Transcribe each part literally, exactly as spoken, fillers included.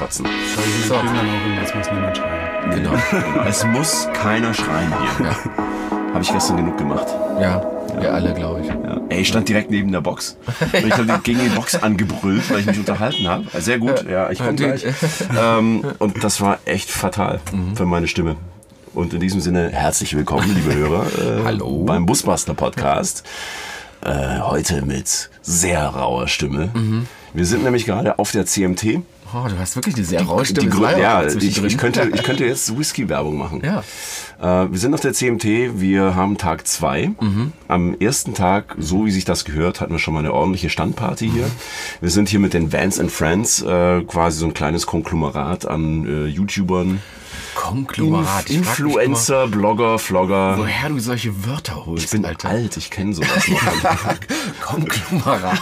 kotzen. So. Dann auch, jetzt muss niemand schreien. Genau. Es muss keiner schreien hier. Ja. Habe ich gestern genug gemacht. Ja, wir alle, glaube ich. Ja. Ey, ich stand direkt neben der Box. Ich habe gegen die Box angebrüllt, weil ich mich unterhalten habe. Sehr gut, ja, ich komme gleich. Ähm, und das war echt fatal mhm. für meine Stimme. Und in diesem Sinne, herzlich willkommen, liebe Hörer, äh, Hallo. beim Busbuster Podcast. Äh, heute mit sehr rauer Stimme. Mhm. Wir sind nämlich gerade auf der C M T. Oh, du hast wirklich eine sehr raue Stimme. Die, die, ja, ich, ich, könnte, ich könnte jetzt Whisky-Werbung machen. Ja. Äh, wir sind auf der C M T, wir haben Tag zwei. Mhm. Am ersten Tag, so wie sich das gehört, hatten wir schon mal eine ordentliche Standparty hier. Wir sind hier mit den Vans and Friends, äh, quasi so ein kleines Konglomerat an äh, YouTubern. Konglomerat. Inf- Influencer, Blogger, Vlogger. Woher du solche Wörter holst, Ich bin Alter. alt, ich kenne sowas noch. Konglomerat.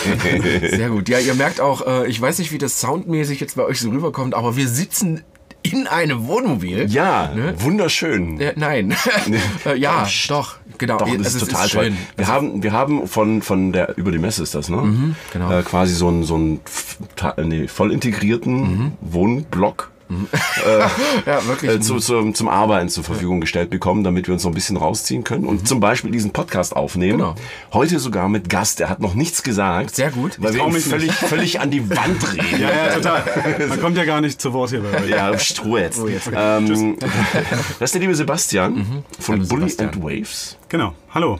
Sehr gut. Ja, ihr merkt auch, äh, ich weiß nicht, wie das soundmäßig jetzt bei euch so rüberkommt, aber wir sitzen in einem Wohnmobil. Ja, ne? Wunderschön. Äh, nein. äh, ja, oh, doch. Genau. Doch, das also, ist total ist toll. schön. Wir also, haben, wir haben von, von der, über die Messe ist das, ne? Mhm, genau. Äh, quasi so einen, so einen nee, voll integrierten mhm. Wohnblock. äh, ja, wirklich. Äh, zu, zu, zum Arbeiten zur Verfügung gestellt bekommen, damit wir uns so ein bisschen rausziehen können und mhm. zum Beispiel diesen Podcast aufnehmen. Genau. Heute sogar mit Gast, der hat noch nichts gesagt. Sehr gut. Weil ich wir ihn völlig, völlig an die Wand reden. Ja, ja, total. Man kommt ja gar nicht zu Wort hier bei euch. Ja, Stroh jetzt. Oh, jetzt. Ähm, das ist der liebe Sebastian mhm. von Hallo, Bully Sebastian. and Waves. Genau, hallo.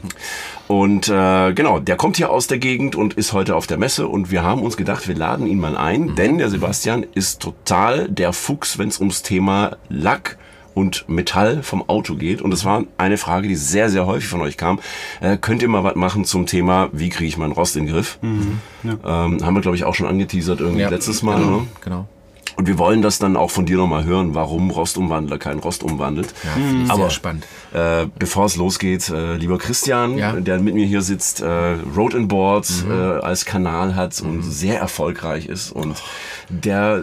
Und äh, genau, der kommt hier aus der Gegend und ist heute auf der Messe und wir haben uns gedacht, wir laden ihn mal ein, mhm. denn der Sebastian ist total der Fuchs, wenn es ums Thema Lack und Metall vom Auto geht. Und das war eine Frage, die sehr, sehr häufig von euch kam. Äh, könnt ihr mal was machen zum Thema, wie kriege ich meinen Rost in den Griff? Mhm. Ja. Ähm, haben wir, glaube ich, auch schon angeteasert irgendwie ja. letztes Mal. Genau. Ne? genau. Und wir wollen das dann auch von dir nochmal hören, warum Rostumwandler keinen Rost umwandelt. Ja, finde ich Aber, sehr spannend. Äh, bevor es losgeht, äh, lieber Christian, ja. der mit mir hier sitzt, äh, Road and Board mhm. äh, als Kanal hat mhm. und sehr erfolgreich ist und der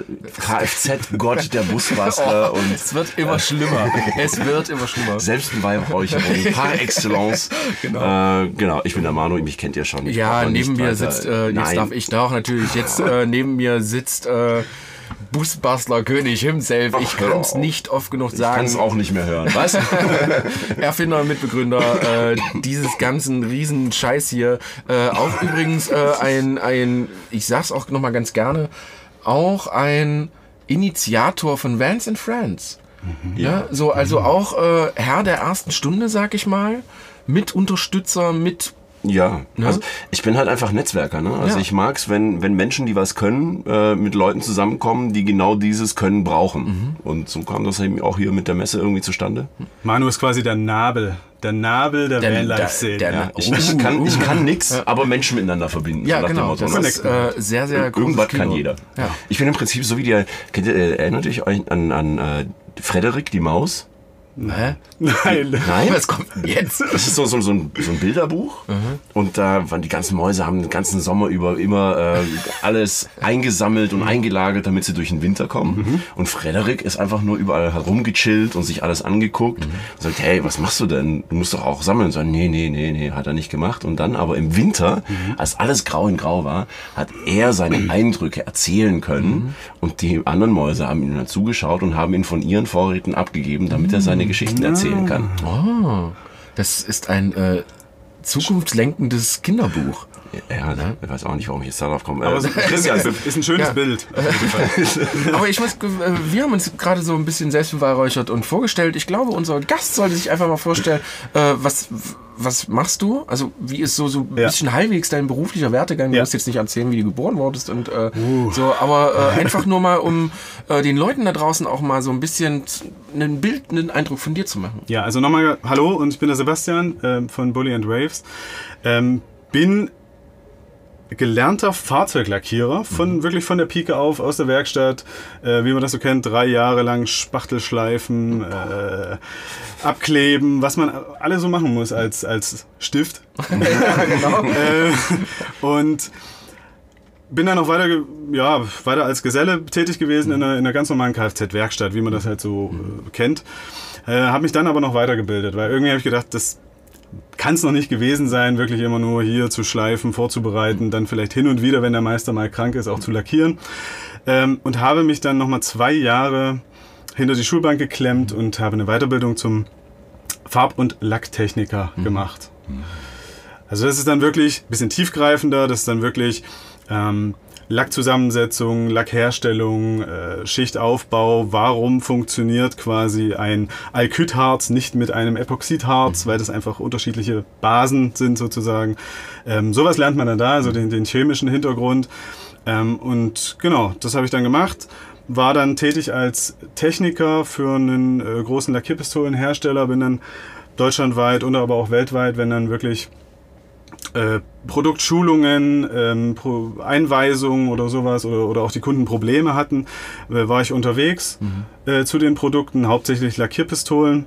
Kfz-Gott der Busbuster. Oh, und es wird immer äh, schlimmer. Es wird immer schlimmer. Selbstbeweihräucherung par excellence. Genau. Äh, genau, ich bin der Manu, mich kennt ihr schon. Ja, neben mir sitzt, äh, jetzt Nein. darf ich doch natürlich, jetzt äh, neben mir sitzt... Äh, Busbastler König himself. Ich kann es nicht oft genug sagen. Ich kann es auch nicht mehr hören, weißt du? Erfinder und Mitbegründer äh, dieses ganzen riesen Scheiß hier. Äh, auch übrigens äh, ein, ein, ich sag's auch nochmal ganz gerne, auch ein Initiator von Vans and Friends. Mhm. Ja, so, also auch äh, Herr der ersten Stunde, sag ich mal. Mitunterstützer, mit Ja, ja, also ich bin halt einfach Netzwerker, ne? Also ja. ich mag's, wenn wenn Menschen, die was können, äh, mit Leuten zusammenkommen, die genau dieses Können brauchen. Mhm. Und so kam das eben auch hier mit der Messe irgendwie zustande. Manu ist quasi der Nabel, der Nabel der, der Vanlife-Szene. Ja. Ich, ich kann, ich kann nix, ja. aber Menschen miteinander verbinden. Ja, so genau. Das ist äh, sehr, sehr großes Irgendwas Kino. kann jeder. Ja. Ich bin im Prinzip so wie der, kennt ihr, äh, erinnert ihr euch an, an äh, Frederik, die Maus? Hä? Nein. Nein? Was kommt denn jetzt? Das ist so, so, so, ein, so ein Bilderbuch. Mhm. Und da waren die ganzen Mäuse, haben den ganzen Sommer über immer äh, alles eingesammelt und eingelagert, damit sie durch den Winter kommen. Mhm. Und Frederik ist einfach nur überall herumgechillt und sich alles angeguckt. Mhm. Und sagt, hey, was machst du denn? Du musst doch auch sammeln. Und sagt, nee, nee, nee, nee, hat er nicht gemacht. Und dann aber im Winter, mhm. als alles grau in grau war, hat er seine mhm. Eindrücke erzählen können. Mhm. Und die anderen Mäuse haben ihm dann zugeschaut und haben ihn von ihren Vorräten abgegeben, damit er seine Geschichten erzählen kann. Oh, das ist ein äh, zukunftslenkendes Kinderbuch. Ja, ne? Ich weiß auch nicht, warum ich jetzt darauf komme. Aber äh, Christian, ist ein schönes ja. Bild. Aber ich muss, wir haben uns gerade so ein bisschen selbstbeweihräuchert und vorgestellt. Ich glaube, unser Gast sollte sich einfach mal vorstellen, äh, was, was machst du? Also wie ist so, so ein ja. bisschen halbwegs dein beruflicher Werdegang? Du ja. musst jetzt nicht erzählen, wie du geboren wurdest und äh, uh. so, aber äh, einfach nur mal, um äh, den Leuten da draußen auch mal so ein bisschen ein Bild, einen Eindruck von dir zu machen. Ja, also nochmal hallo und ich bin der Sebastian äh, von Bully and Waves. Ähm, bin gelernter Fahrzeuglackierer, von, mhm. wirklich von der Pike auf, aus der Werkstatt, äh, wie man das so kennt, drei Jahre lang Spachtelschleifen, äh, abkleben, was man alles so machen muss als, als Stift. Ja, genau. äh, und bin dann noch weiter, ja, weiter als Geselle tätig gewesen in einer, in einer ganz normalen Kfz-Werkstatt, wie man das halt so äh, kennt. Äh, habe mich dann aber noch weitergebildet, weil irgendwie habe ich gedacht, das kann es noch nicht gewesen sein, wirklich immer nur hier zu schleifen, vorzubereiten, dann vielleicht hin und wieder, wenn der Meister mal krank ist, auch zu lackieren. ähm, und habe mich dann nochmal zwei Jahre hinter die Schulbank geklemmt und habe eine Weiterbildung zum Farb- und Lacktechniker mhm. gemacht. Also das ist dann wirklich ein bisschen tiefgreifender, das ist dann wirklich ähm, Lackzusammensetzung, Lackherstellung, äh, Schichtaufbau, warum funktioniert quasi ein Alkydharz nicht mit einem Epoxidharz, weil das einfach unterschiedliche Basen sind sozusagen. Ähm, sowas lernt man dann da, also den, den chemischen Hintergrund. Ähm, und genau, das habe ich dann gemacht. War dann tätig als Techniker für einen äh, großen Lackierpistolenhersteller, bin dann deutschlandweit und aber auch weltweit, wenn dann wirklich äh, Produktschulungen, ähm, Pro Einweisungen oder sowas oder, oder auch die Kunden Probleme hatten, äh, war ich unterwegs mhm. äh, zu den Produkten, hauptsächlich Lackierpistolen,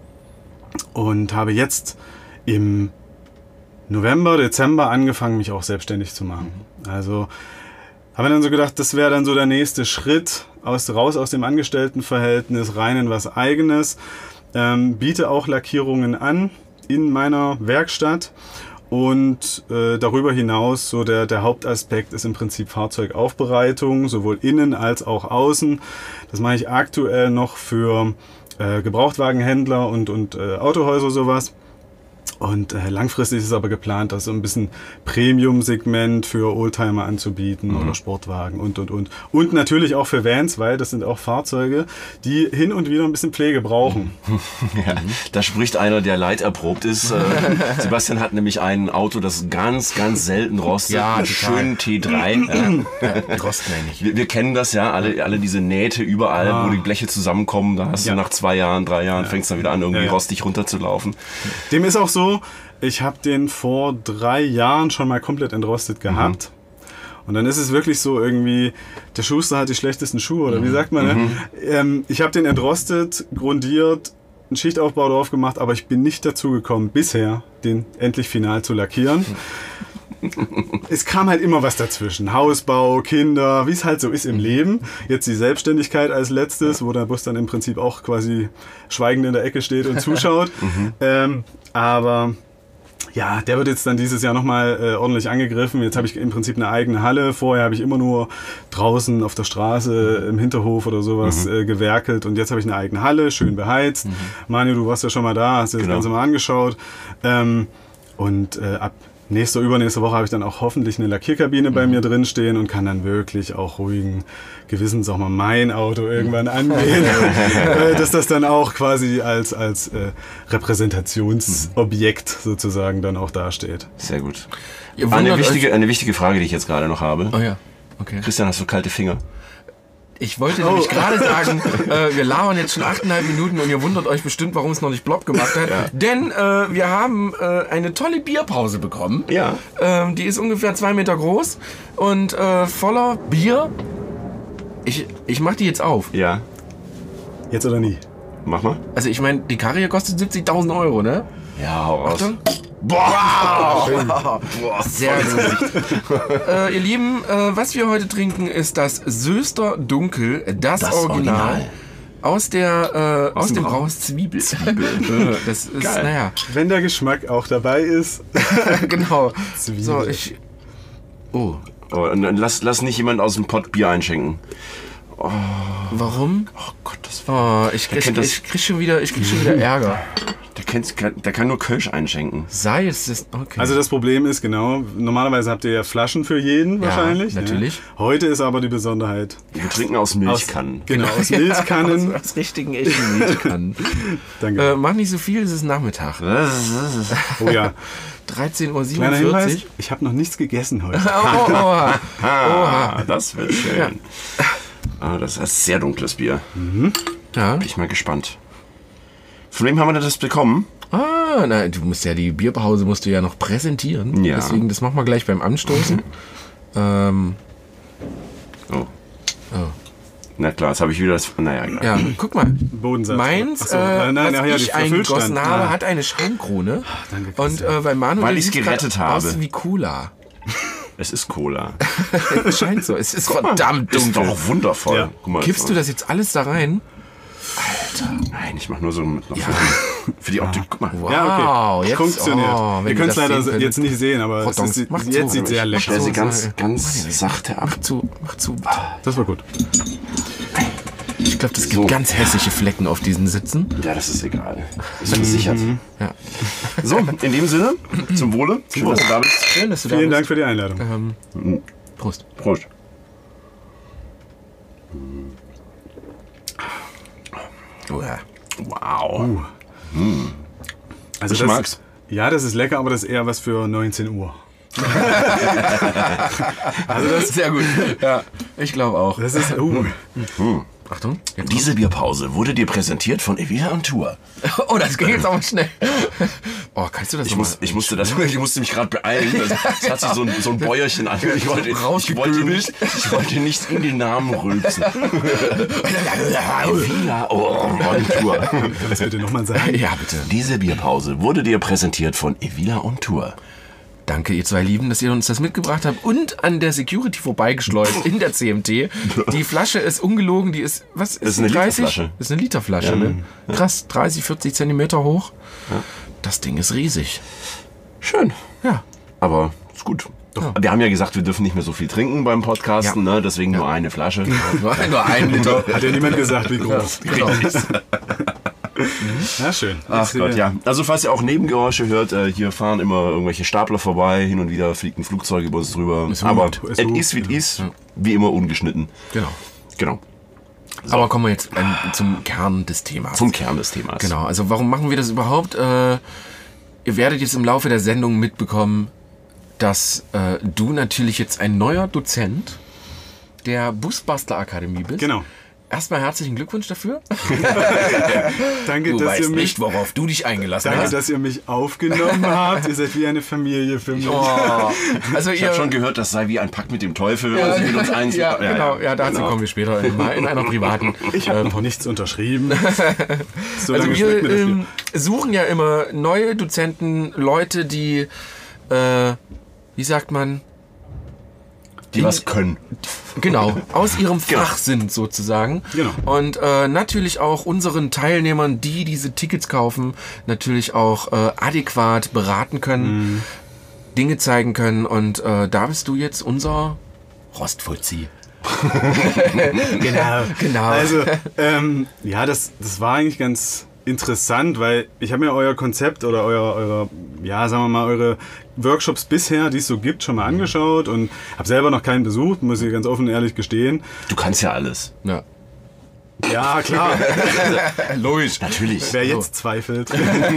und habe jetzt im November, Dezember angefangen, mich auch selbstständig zu machen. Mhm. Also habe dann so gedacht, das wäre dann so der nächste Schritt, aus, raus aus dem Angestelltenverhältnis, rein in was Eigenes. Ähm, biete auch Lackierungen an in meiner Werkstatt, und äh, darüber hinaus so der, der Hauptaspekt ist im Prinzip Fahrzeugaufbereitung, sowohl innen als auch außen. Das mache ich aktuell noch für äh, Gebrauchtwagenhändler und, und äh, Autohäuser sowas. Und äh, langfristig ist es aber geplant, das so ein bisschen Premium-Segment für Oldtimer anzubieten mhm. oder Sportwagen und, und, und. Und natürlich auch für Vans, weil das sind auch Fahrzeuge, die hin und wieder ein bisschen Pflege brauchen. Ja, da spricht einer, der leiderprobt ist. Äh, Sebastian hat nämlich ein Auto, das ganz, ganz selten rostet. Ja, einen schönen T drei. Ja. Rosten ja nicht. Wir, wir kennen das ja, alle, alle diese Nähte überall, ah. wo die Bleche zusammenkommen. Da hast ja. du nach zwei Jahren, drei Jahren, ja. fängst du dann wieder an, irgendwie ja, ja. rostig runterzulaufen. Dem ist auch so, ich habe den vor drei Jahren schon mal komplett entrostet gehabt. Mhm. Und dann ist es wirklich so irgendwie, der Schuster hat die schlechtesten Schuhe, oder wie sagt man? Mhm. Ne? Ähm, ich habe den entrostet, grundiert, einen Schichtaufbau drauf gemacht, aber ich bin nicht dazu gekommen, bisher den endlich final zu lackieren. Es kam halt immer was dazwischen. Hausbau, Kinder, wie es halt so ist im Leben. Jetzt die Selbstständigkeit als letztes, wo der Bus dann im Prinzip auch quasi schweigend in der Ecke steht und zuschaut. mhm. ähm, aber ja, der wird jetzt dann dieses Jahr nochmal äh, ordentlich angegriffen. Jetzt habe ich im Prinzip eine eigene Halle. Vorher habe ich immer nur draußen auf der Straße, im Hinterhof oder sowas mhm. äh, gewerkelt. Und jetzt habe ich eine eigene Halle, schön beheizt. Mhm. Manu, du warst ja schon mal da, hast dir das genau. Ganze mal angeschaut. Ähm, und äh, ab nächste, übernächste Woche habe ich dann auch hoffentlich eine Lackierkabine mhm. bei mir drin stehen und kann dann wirklich auch ruhigen Gewissens auch mal mein Auto irgendwann angehen, äh, dass das dann auch quasi als, als äh, Repräsentationsobjekt sozusagen dann auch dasteht. Sehr gut. Eine wichtige, eine wichtige Frage, die ich jetzt gerade noch habe. Oh ja, okay. Christian, hast du kalte Finger? Ich wollte oh. nämlich gerade sagen, äh, wir labern jetzt schon achteinhalb Minuten und ihr wundert euch bestimmt, warum es noch nicht plopp gemacht hat. Ja. Denn äh, wir haben äh, eine tolle Bierpause bekommen. Ja. Ähm, die ist ungefähr zwei Meter groß und äh, voller Bier. Ich, ich mach die jetzt auf. Ja. Jetzt oder nie? Mach mal. Also ich meine, die Karre hier kostet siebzigtausend Euro, ne? Ja, hau raus. Achtung. Boah! Wow. Boah, sehr gut. äh, ihr Lieben, äh, was wir heute trinken, ist das Söster Dunkel, das, das Original, Original. Aus der äh, aus, aus dem Brauhaus Zwiebel. Zwiebel. Das ist, geil. Naja. Wenn der Geschmack auch dabei ist. Genau. Zwiebel. So, ich. Oh. Oh, und lass, lass nicht jemand aus dem Pott Bier einschenken. Oh. Warum? Oh Gott, das war. Oh, ich, ich, ich, ich krieg schon wieder, ich krieg schon wieder Ärger. Der, kennt, der kann nur Kölsch einschenken. Sei es ist okay. Also das Problem ist, genau, normalerweise habt ihr ja Flaschen für jeden ja, wahrscheinlich. Natürlich. Ja. Heute ist aber die Besonderheit. Wir trinken aus Milchkannen. Aus, genau, aus Milchkannen. aus, aus richtigen, echten Milchkannen. Danke. Äh, mach nicht so viel, es ist Nachmittag. Oh ja. dreizehn Uhr Kleiner siebenundvierzig. Hinweis, ich habe noch nichts gegessen heute. oh, oh, oh. Ah, das wird schön. Ja. Ah, das ist sehr dunkles Bier. Mhm. Ja. Bin ich mal gespannt. Von wem haben wir das bekommen? Ah, na, du musst ja die Bierpause musst du ja noch präsentieren. Ja. Deswegen, das machen wir gleich beim Anstoßen. ähm. Oh. Oh. Na klar, jetzt habe ich wieder das. Naja, egal. Ja, guck mal. Bodensatz. Meins, so, äh, nein, was ja, ich eingegossen habe, ah. hat eine Schaumkrone. Ach, danke, und äh, bei Manu, weil ich es gerettet habe. Aus wie Cola. Es ist Cola. Es scheint so. Es ist Guck verdammt mal, dunkel. Ist doch wundervoll. Ja. Guck mal, Kippst du das jetzt alles da rein? Alter. Nein, ich mach nur so mit noch. Ja. Für die Optik, guck mal. Wow, Ja, okay. jetzt Funktioniert. oh, wenn Ihr könnt es das leider sehen könnt. jetzt nicht sehen, aber es Pardon, ist, mach jetzt zu. sieht sehr Ich lecker stelle aus. sie ganz, so. ganz sachte ab. Mach zu, mach zu. Bitte. Das war gut. Ich glaube, das gibt So. ganz hässliche Flecken auf diesen Sitzen. Ja, das ist egal. Ist gesichert. Ja. So, in dem Sinne, zum Wohle. Schön, dass du da bist. Schön, dass du Vielen da Dank für die Einladung. bist. Ähm, Prost. Prost. Oh, ja. Wow. Also Ich das, mag's. Ja, das ist lecker, aber das ist eher was für neunzehn Uhr. Also das ist sehr gut. Ja, ich glaube auch. Das ist, uh, Achtung. Jetzt Diese Bierpause wurde dir präsentiert von Evila on Tour. oh, das ging jetzt aber schnell. Oh, kannst du das Ich, noch muss, mal? ich, musste, das, ich musste mich gerade beeilen. Es hat sich so ein, so ein Bäuerchen an. Ich wollte, ich, wollte nicht, ich wollte nicht in den Namen rülpsen. Evila on Tour. das bitte nochmal sagen. Ja, bitte. Diese Bierpause wurde dir präsentiert von Evila on Tour. Danke, ihr zwei Lieben, dass ihr uns das mitgebracht habt und an der Security vorbeigeschleust in der C M T. Die Flasche ist ungelogen, die ist, was ist, ist eine die, dreißig? Literflasche. Ist eine Literflasche, ne? Krass, dreißig, vierzig Zentimeter hoch. Das Ding ist riesig. Schön. Ja. Aber ist gut. Ja. Wir haben ja gesagt, wir dürfen nicht mehr so viel trinken beim Podcasten, Ja. ne? Deswegen nur eine Flasche. Nur, nur ein Liter. Hat ja niemand gesagt, wie groß. Genau. Ja, schön. Ach Ich Gott, sehe- ja. Also falls ihr auch Nebengeräusche hört, äh, hier fahren immer irgendwelche Stapler vorbei, hin und wieder fliegt ein Flugzeug über uns drüber. Ist Aber gut, ist es gut. ist, wie es ist, wie immer ungeschnitten. Genau. Genau. Aber kommen wir jetzt ähm, zum Kern des Themas. Zum Kern des Themas. Genau, also warum machen wir das überhaupt? Äh, ihr werdet jetzt im Laufe der Sendung mitbekommen, dass äh, du natürlich jetzt ein neuer Dozent der Busbastler Akademie bist. Genau. Erstmal herzlichen Glückwunsch dafür. Danke, Du dass weißt ihr mich, nicht, worauf du dich eingelassen danke, hast. dass ihr mich aufgenommen habt. Ihr seid wie eine Familie für mich. Oh, also Ich ihr, habe schon gehört, das sei wie ein Pakt mit dem Teufel, wenn man sich mit uns eins. ja, genau, ja, dazu Genau. kommen wir später in, in einer privaten. Ich habe noch nichts unterschrieben. So Also lange wir schmeckt mir das ähm, suchen ja immer neue Dozenten, Leute, die, äh, wie sagt man, Die was können. genau, aus ihrem Genau. Fach sind sozusagen. Genau. Und äh, natürlich auch unseren Teilnehmern, die diese Tickits kaufen, natürlich auch äh, adäquat beraten können, Mhm. Dinge zeigen können. Und äh, da bist du jetzt unser Rostfuzzi. Genau. Genau. Also, ähm, ja, das, das war eigentlich ganz interessant, weil ich habe mir euer Konzept oder euer, eure, ja, sagen wir mal, eure Workshops bisher, die es so gibt, schon mal angeschaut und habe selber noch keinen besucht, muss ich ganz offen und ehrlich gestehen. Du kannst ja alles. ja. Ja, klar, Logisch. Natürlich. wer jetzt zweifelt.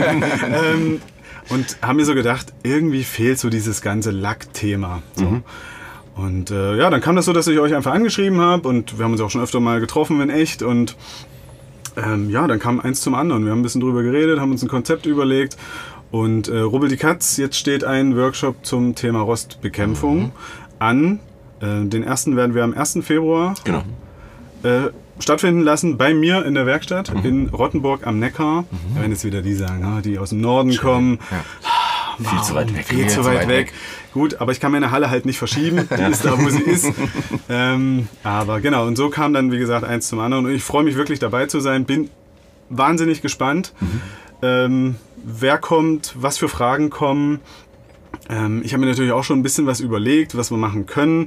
ähm, und haben mir so gedacht, irgendwie fehlt so dieses ganze Lackthema. So. Mhm. Und äh, ja, dann kam das so, dass ich euch einfach angeschrieben habe und wir haben uns auch schon öfter mal getroffen in echt und ähm, ja, dann kam eins zum anderen. Wir haben ein bisschen drüber geredet, haben uns ein Konzept überlegt und äh, Rubbel die Katz, jetzt steht ein Workshop zum Thema Rostbekämpfung Mhm. an. Äh, den ersten werden wir am ersten Februar Genau. äh, stattfinden lassen bei mir in der Werkstatt Mhm. in Rottenburg am Neckar. Da werden jetzt wieder die sagen, ah, die aus dem Norden kommen. Viel zu weit weg. Viel zu weit weg. Gut, aber ich kann meine Halle halt nicht verschieben. Die ist da, wo sie ist. Ähm, aber genau, und so kam dann, wie gesagt, eins zum anderen. Und ich freue mich wirklich dabei zu sein. Bin wahnsinnig gespannt, Mhm. ähm, wer kommt, was für Fragen kommen. Ähm, ich habe mir natürlich auch schon ein bisschen was überlegt, was wir machen können.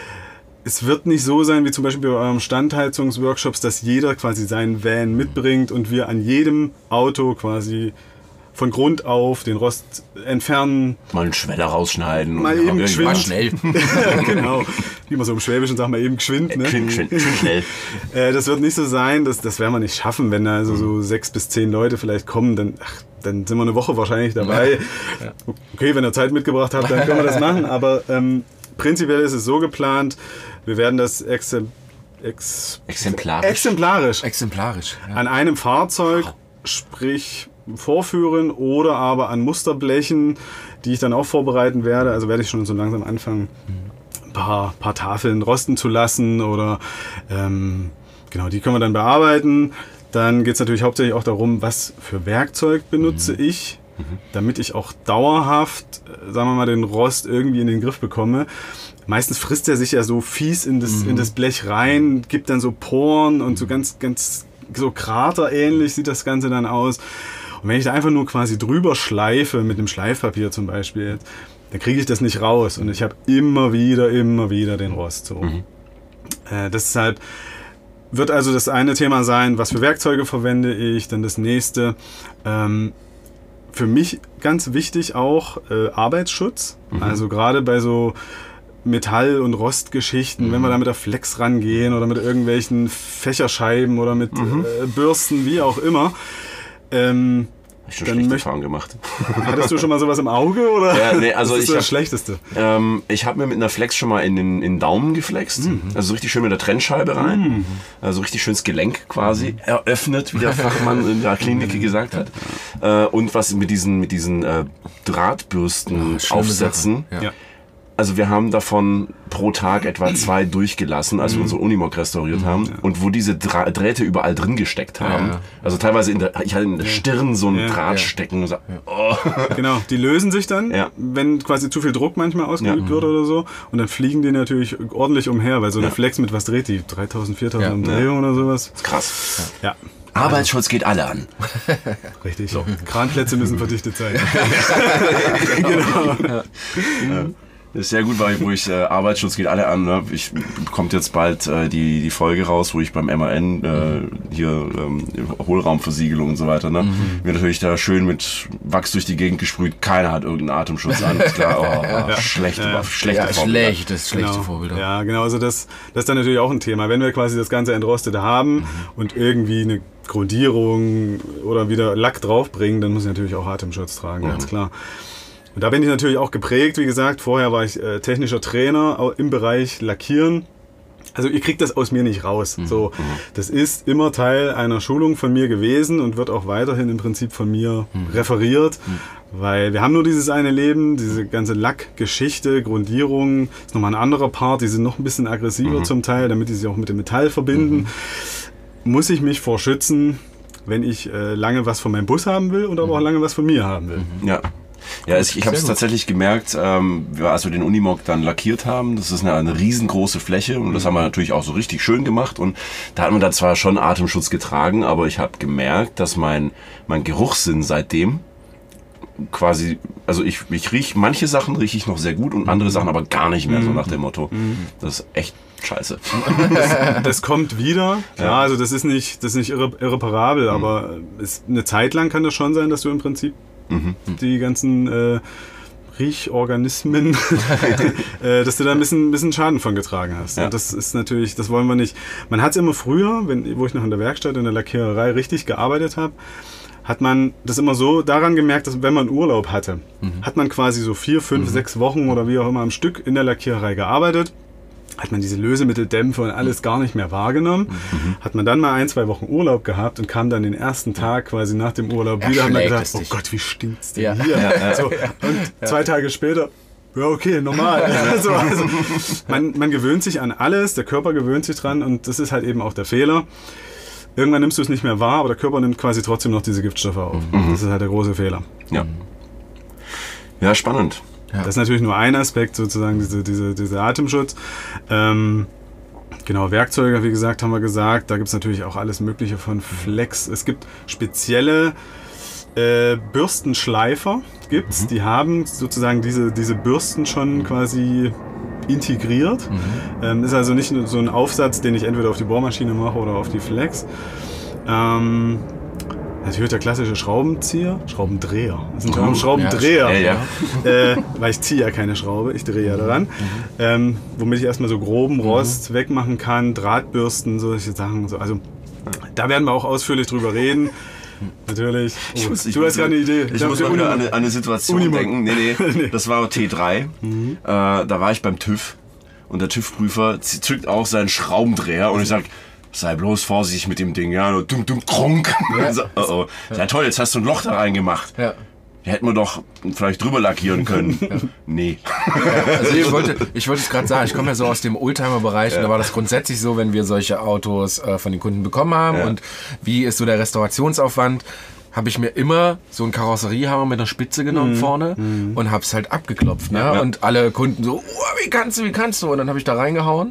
Es wird nicht so sein wie zum Beispiel bei eurem Standheizungsworkshops, dass jeder quasi seinen Van mitbringt und wir an jedem Auto quasi von Grund auf den Rost entfernen. Mal einen Schweller rausschneiden. Mal und eben irgendwas. War geschwind. schnell. Genau. Wie man so im Schwäbischen sagt, mal eben geschwind. Ne? Geschwind, geschwind, geschwind, schnell. Äh, das wird nicht so sein, das, das werden wir nicht schaffen, wenn da also so sechs bis zehn Leute vielleicht kommen, dann, ach, dann sind wir eine Woche wahrscheinlich dabei. Okay, wenn ihr Zeit mitgebracht habt, dann können wir das machen, aber ähm, prinzipiell ist es so geplant, wir werden das ex ex Exemplarisch. exemplarisch Exemplarisch. Ja. an einem Fahrzeug, sprich vorführen oder aber an Musterblechen, die ich dann auch vorbereiten werde. Also werde ich schon so langsam anfangen, ein paar, paar Tafeln rosten zu lassen oder ähm, genau, die können wir dann bearbeiten. Dann geht es natürlich hauptsächlich auch darum, was für Werkzeug benutze Mhm. ich, damit ich auch dauerhaft, äh, sagen wir mal, den Rost irgendwie in den Griff bekomme. Meistens frisst er sich ja so fies in das, in das Blech rein, gibt dann so Poren und so ganz, ganz so kraterähnlich sieht das Ganze dann aus. Und wenn ich da einfach nur quasi drüber schleife, mit einem Schleifpapier zum Beispiel, dann kriege ich das nicht raus. Und ich habe immer wieder, immer wieder den Rost. So. Mhm. Äh, deshalb wird also das eine Thema sein, was für Werkzeuge verwende ich, dann das nächste. Ähm, für mich ganz wichtig auch äh, Arbeitsschutz. Mhm. Also gerade bei so Metall- und Rostgeschichten, mhm. wenn wir da mit der Flex rangehen oder mit irgendwelchen Fächerscheiben oder mit mhm. äh, Bürsten, wie auch immer. Ähm, Hab ich schon schlechte Erfahrungen gemacht. Hattest du schon mal sowas im Auge? Oder? Ja, nee, also das ist ich so das hab, Schlechteste. Ähm, ich habe mir mit einer Flex schon mal in den, in den Daumen geflext. Mhm. Also so richtig schön mit der Trennscheibe rein. Mhm. Also richtig schönes Gelenk quasi mhm. eröffnet, wie der Fachmann in der Klinik gesagt hat. Äh, und was mit diesen, mit diesen äh, Drahtbürsten oh, aufsetzen. Ja. Ja. Also wir haben davon pro Tag etwa zwei durchgelassen, als wir unsere Unimog restauriert haben. Ja. Und wo diese Dra- Drähte überall drin gesteckt haben. Ja, ja. Also teilweise in der, ich hatte in der Stirn so einen ja, Draht ja. stecken. Und so, oh. Genau, die lösen sich dann, ja. wenn quasi zu viel Druck manchmal ausgeübt ja. wird oder so. Und dann fliegen die natürlich ordentlich umher, weil so eine ja. Flex mit was dreht die? dreitausend, viertausend ja. Umdrehungen ja. oder sowas. Das ist krass. Ja. ja. Arbeitsschutz geht alle an. Richtig. So. Kranplätze müssen verdichtet sein. Genau. Ja. Ja. Das ist sehr gut, weil wo ich äh, Arbeitsschutz geht alle an. Ne? Ich kommt jetzt bald äh, die die Folge raus, wo ich beim M A N äh, hier ähm, Hohlraumversiegelung und so weiter. Ne, mhm. mir natürlich da schön mit Wachs durch die Gegend gesprüht. Keiner hat irgendeinen Atemschutz an. Ist klar. Oh, ja. Schlechte, ja. schlechte ja, Vorbilder. Schlechtes, schlechte genau. Vorbilder. Ja, genau. Also das das ist dann natürlich auch ein Thema. Wenn wir quasi das Ganze entrostet haben mhm. und irgendwie eine Grundierung oder wieder Lack draufbringen, dann muss ich natürlich auch Atemschutz tragen, mhm. ganz klar. Und da bin ich natürlich auch geprägt, wie gesagt, vorher war ich äh, technischer Trainer im Bereich Lackieren. Also ihr kriegt das aus mir nicht raus. Mhm. So, das ist immer Teil einer Schulung von mir gewesen und wird auch weiterhin im Prinzip von mir mhm. referiert, mhm. weil wir haben nur dieses eine Leben, diese ganze Lackgeschichte, Grundierung, ist nochmal ein anderer Part, die sind noch ein bisschen aggressiver mhm. zum Teil, damit die sich auch mit dem Metall verbinden. Mhm. Muss ich mich vor schützen, wenn ich äh, lange was von meinem Bus haben will und aber auch lange was von mir haben will. Mhm. Ja. Ja, ich, ich habe es tatsächlich gemerkt, ähm, als wir den Unimog dann lackiert haben, das ist eine, eine riesengroße Fläche und das haben wir natürlich auch so richtig schön gemacht und da hat man da zwar schon Atemschutz getragen, aber ich habe gemerkt, dass mein, mein Geruchssinn seitdem quasi, also ich, ich riech, manche Sachen rieche ich noch sehr gut und andere Sachen aber gar nicht mehr, so nach dem Motto. Das ist echt scheiße. Das, das kommt wieder, klar, ja. Also das ist nicht, das ist nicht irre, irreparabel, mhm. aber es, eine Zeit lang kann das schon sein, dass du im Prinzip mhm. die ganzen äh, Riechorganismen, äh, dass du da ein bisschen, ein bisschen Schaden von getragen hast. Ja. Und das ist natürlich, das wollen wir nicht. Man hat es immer früher, wenn, wo ich noch in der Werkstatt, in der Lackiererei richtig gearbeitet habe, hat man das immer so daran gemerkt, dass wenn man Urlaub hatte, mhm. hat man quasi so vier, fünf, mhm. sechs Wochen oder wie auch immer am Stück in der Lackiererei gearbeitet. Hat man diese Lösemitteldämpfe und alles gar nicht mehr wahrgenommen. Mhm. Hat man dann mal ein, zwei Wochen Urlaub gehabt und kam dann den ersten Tag quasi nach dem Urlaub wieder und hat gedacht, oh Gott, wie stinkt's denn ja. hier? Ja, ja. So, und ja. zwei Tage später, ja okay, normal. also, also, man, man gewöhnt sich an alles, der Körper gewöhnt sich dran und das ist halt eben auch der Fehler. Irgendwann nimmst du es nicht mehr wahr, aber der Körper nimmt quasi trotzdem noch diese Giftstoffe auf. Mhm. Das ist halt der große Fehler. Ja, ja, spannend. Ja. Das ist natürlich nur ein Aspekt, sozusagen, diese, diese, dieser Atemschutz. Ähm, genau, Werkzeuge, wie gesagt, haben wir gesagt. Da gibt es natürlich auch alles Mögliche von Flex. Es gibt spezielle äh, Bürstenschleifer, gibt's. Mhm. Die haben sozusagen diese, diese Bürsten schon quasi integriert. Mhm. Ähm, ist also nicht so ein Aufsatz, den ich entweder auf die Bohrmaschine mache oder auf die Flex. Ähm, Natürlich der klassische Schraubenzieher, Schraubendreher. Das ist ein oh, Schraubendreher, ja, ja. äh, weil ich ziehe ja keine Schraube, ich drehe ja daran. Mhm. Ähm, womit ich erstmal so groben Rost mhm. wegmachen kann, Drahtbürsten, solche Sachen. So. Also da werden wir auch ausführlich drüber reden. Natürlich. Oh, ich muss, ich du hast ja eine Idee. Ich, ich muss mal wieder an eine, eine Situation Unimog. denken. Nee, nee, nee, das war T drei. Mhm. Äh, da war ich beim TÜV und der TÜV-Prüfer zückt auch seinen Schraubendreher und ich sag, sei bloß vorsichtig mit dem Ding, ja, nur dumm, dumm, krunk. Ja. So, oh, oh. Ja. Ja, toll, jetzt hast du ein Loch da reingemacht. Ja. Hätten wir doch vielleicht drüber lackieren können. Ja. Nee. Ja, also ich wollte, ich wollte es gerade sagen, ich komme ja so aus dem Oldtimer-Bereich ja. und da war das grundsätzlich so, wenn wir solche Autos äh, von den Kunden bekommen haben ja. und wie ist so der Restaurationsaufwand, habe ich mir immer so einen Karosseriehammer mit einer Spitze genommen mhm. vorne mhm. und habe es halt abgeklopft. Ne? Ja. Und alle Kunden so, oh, wie kannst du, wie kannst du? Und dann habe ich da reingehauen.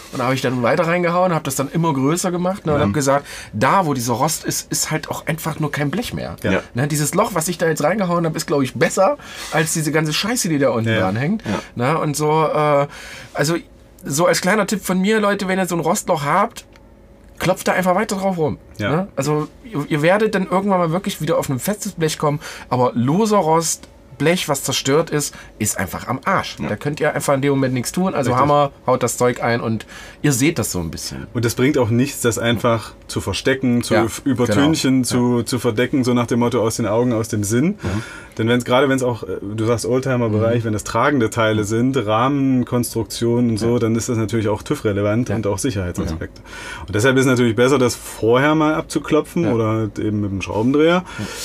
Und da habe ich dann weiter reingehauen, habe das dann immer größer gemacht ne, und Ja. habe gesagt, da wo dieser Rost ist, ist halt auch einfach nur kein Blech mehr. Ja. Ne, dieses Loch, was ich da jetzt reingehauen habe, ist glaube ich besser als diese ganze Scheiße, die da unten Ja. dran hängt. Ne, und so, äh, also so als kleiner Tipp von mir, Leute, wenn ihr so ein Rostloch habt, klopft da einfach weiter drauf rum. Ja. Ne? Also ihr, ihr werdet dann irgendwann mal wirklich wieder auf ein festes Blech kommen, aber loser Rost, Blech, was zerstört ist, ist einfach am Arsch. Da könnt ihr einfach in dem Moment nichts tun. Also Richtig. Hammer, haut das Zeug ein und ihr seht das so ein bisschen. Und das bringt auch nichts, das einfach zu verstecken, zu Ja, f- übertünchen, genau. zu, zu verdecken, so nach dem Motto aus den Augen, aus dem Sinn. Denn wenn es gerade, wenn es auch, äh, du sagst Oldtimer-Bereich, wenn das tragende Teile sind, Rahmenkonstruktionen und so, dann ist das natürlich auch TÜV-relevant und auch Sicherheitsaspekte. Und deshalb ist es natürlich besser, das vorher mal abzuklopfen Ja. oder eben mit dem Schraubendreher,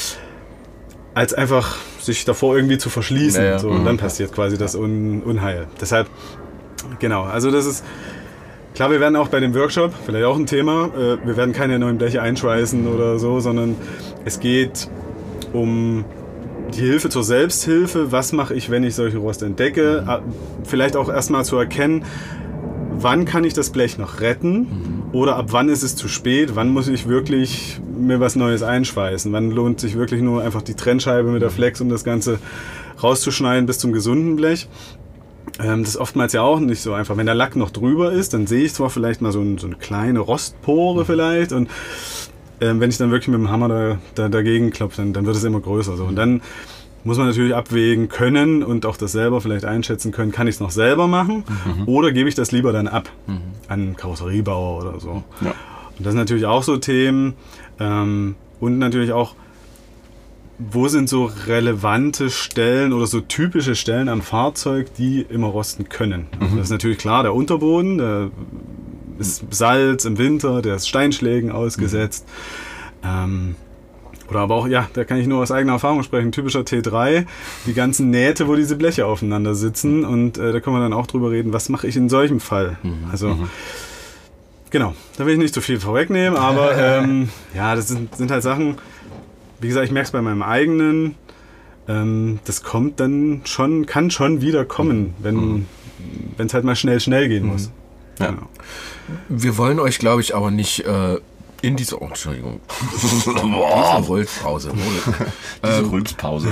als einfach sich davor irgendwie zu verschließen. Ja, ja. So, und dann passiert quasi das Un Unheil. Deshalb, genau, also das ist klar, wir werden auch bei dem Workshop, vielleicht auch ein Thema, äh, wir werden keine neuen Bleche einschweißen oder so, sondern es geht um die Hilfe zur Selbsthilfe. Was mache ich, wenn ich solche Rost entdecke? Ah, vielleicht auch erstmal zu erkennen, wann kann ich das Blech noch retten oder ab wann ist es zu spät? Wann muss ich wirklich mir was Neues einschweißen? Wann lohnt sich wirklich nur einfach die Trennscheibe mit der Flex, um das Ganze rauszuschneiden bis zum gesunden Blech? Ähm, das ist oftmals ja auch nicht so einfach. Wenn der Lack noch drüber ist, dann sehe ich zwar vielleicht mal so, ein, so eine kleine Rostpore vielleicht und ähm, wenn ich dann wirklich mit dem Hammer da, da, dagegen klopfe, dann, dann wird es immer größer. So. Und dann muss man natürlich abwägen können und auch das selber vielleicht einschätzen können, kann ich es noch selber machen oder gebe ich das lieber dann ab an einen Karosseriebauer oder so. Ja. Und das sind natürlich auch so Themen ähm, und natürlich auch, wo sind so relevante Stellen oder so typische Stellen am Fahrzeug, die immer rosten können. Also das ist natürlich klar, der Unterboden, der ist Salz im Winter, der ist Steinschlägen ausgesetzt. Ähm, oder aber auch, ja, da kann ich nur aus eigener Erfahrung sprechen, typischer T drei, die ganzen Nähte, wo diese Bleche aufeinander sitzen und äh, da können wir dann auch drüber reden, was mache ich in solchem Fall. Also genau, da will ich nicht zu viel vorwegnehmen, aber ähm, ja, das sind, sind halt Sachen, wie gesagt, ich merke es bei meinem eigenen, ähm, das kommt dann schon, kann schon wieder kommen, wenn es halt mal schnell, schnell gehen muss. Ja. Genau. Wir wollen euch, glaube ich, aber nicht äh, in diese, oh, Entschuldigung, diese Rülpspause. Diese Rülpspause.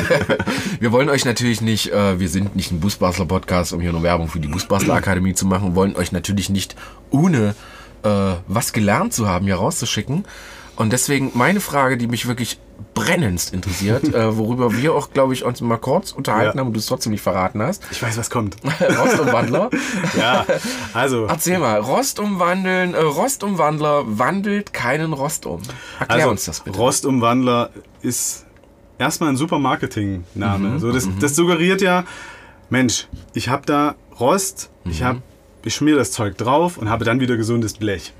Wir wollen euch natürlich nicht, äh, wir sind nicht ein Busbastler Podcast, um hier eine Werbung für die Busbastler Akademie zu machen, wollen euch natürlich nicht ohne äh, was gelernt zu haben hier rauszuschicken. Und deswegen meine Frage, die mich wirklich brennendst interessiert, äh, worüber wir auch, glaube ich, uns mal kurz unterhalten Ja. haben und du es trotzdem nicht verraten hast. Ich weiß, was kommt. Rostumwandler. Ja, also, Erzähl mal, Rost umwandeln, äh, Rostumwandler wandelt keinen Rost um. Erklär also uns das bitte. Rostumwandler ist erstmal ein super Marketing-Name. Mhm. So, das, das suggeriert ja, Mensch, ich habe da Rost, ich, hab, ich schmier das Zeug drauf und habe dann wieder gesundes Blech.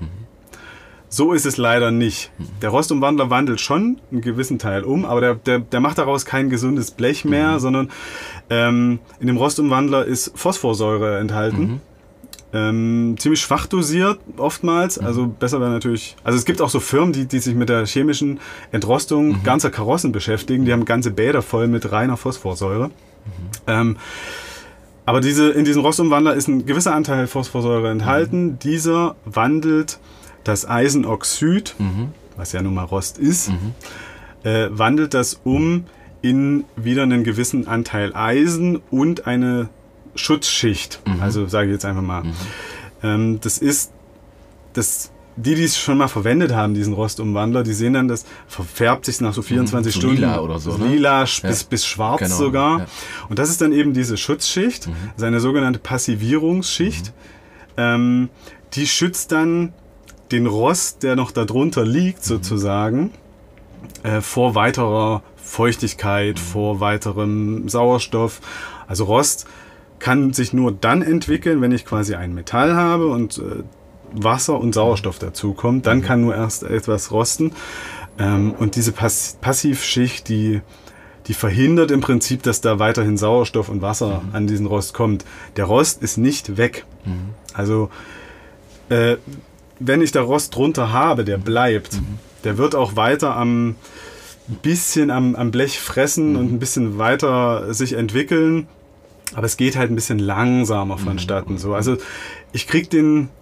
So ist es leider nicht. Der Rostumwandler wandelt schon einen gewissen Teil um, aber der, der, der macht daraus kein gesundes Blech mehr, Mhm. sondern ähm, in dem Rostumwandler ist Phosphorsäure enthalten. Mhm. Ähm, ziemlich schwach dosiert oftmals, Mhm. also besser wäre natürlich, also es gibt auch so Firmen, die, die sich mit der chemischen Entrostung Mhm. ganzer Karossen beschäftigen, die haben ganze Bäder voll mit reiner Phosphorsäure. Ähm, aber diese, in diesem Rostumwandler ist ein gewisser Anteil Phosphorsäure enthalten. Dieser wandelt das Eisenoxid, was ja nun mal Rost ist, äh, wandelt das um in wieder einen gewissen Anteil Eisen und eine Schutzschicht. Also sage ich jetzt einfach mal. Ähm, das ist, das, die, die es schon mal verwendet haben, diesen Rostumwandler, die sehen dann, das verfärbt sich nach so vierundzwanzig so Stunden. lila oder so, ne? Lila bis, Ja. bis schwarz Genau, sogar. ja. Und das ist dann eben diese Schutzschicht, seine sogenannte Passivierungsschicht. Ähm, die schützt dann den Rost, der noch darunter liegt, sozusagen, äh, vor weiterer Feuchtigkeit, vor weiterem Sauerstoff. Also Rost kann sich nur dann entwickeln, wenn ich quasi ein Metall habe und äh, Wasser und Sauerstoff dazu kommt. Dann kann nur erst etwas rosten. Ähm, und diese Pass Passivschicht, die, die verhindert im Prinzip, dass da weiterhin Sauerstoff und Wasser an diesen Rost kommt. Der Rost ist nicht weg. Also äh, wenn ich da Rost drunter habe, der bleibt, der wird auch weiter am bisschen am, am Blech fressen und ein bisschen weiter sich entwickeln, aber es geht halt ein bisschen langsamer vonstatten. So. Also ich kriege den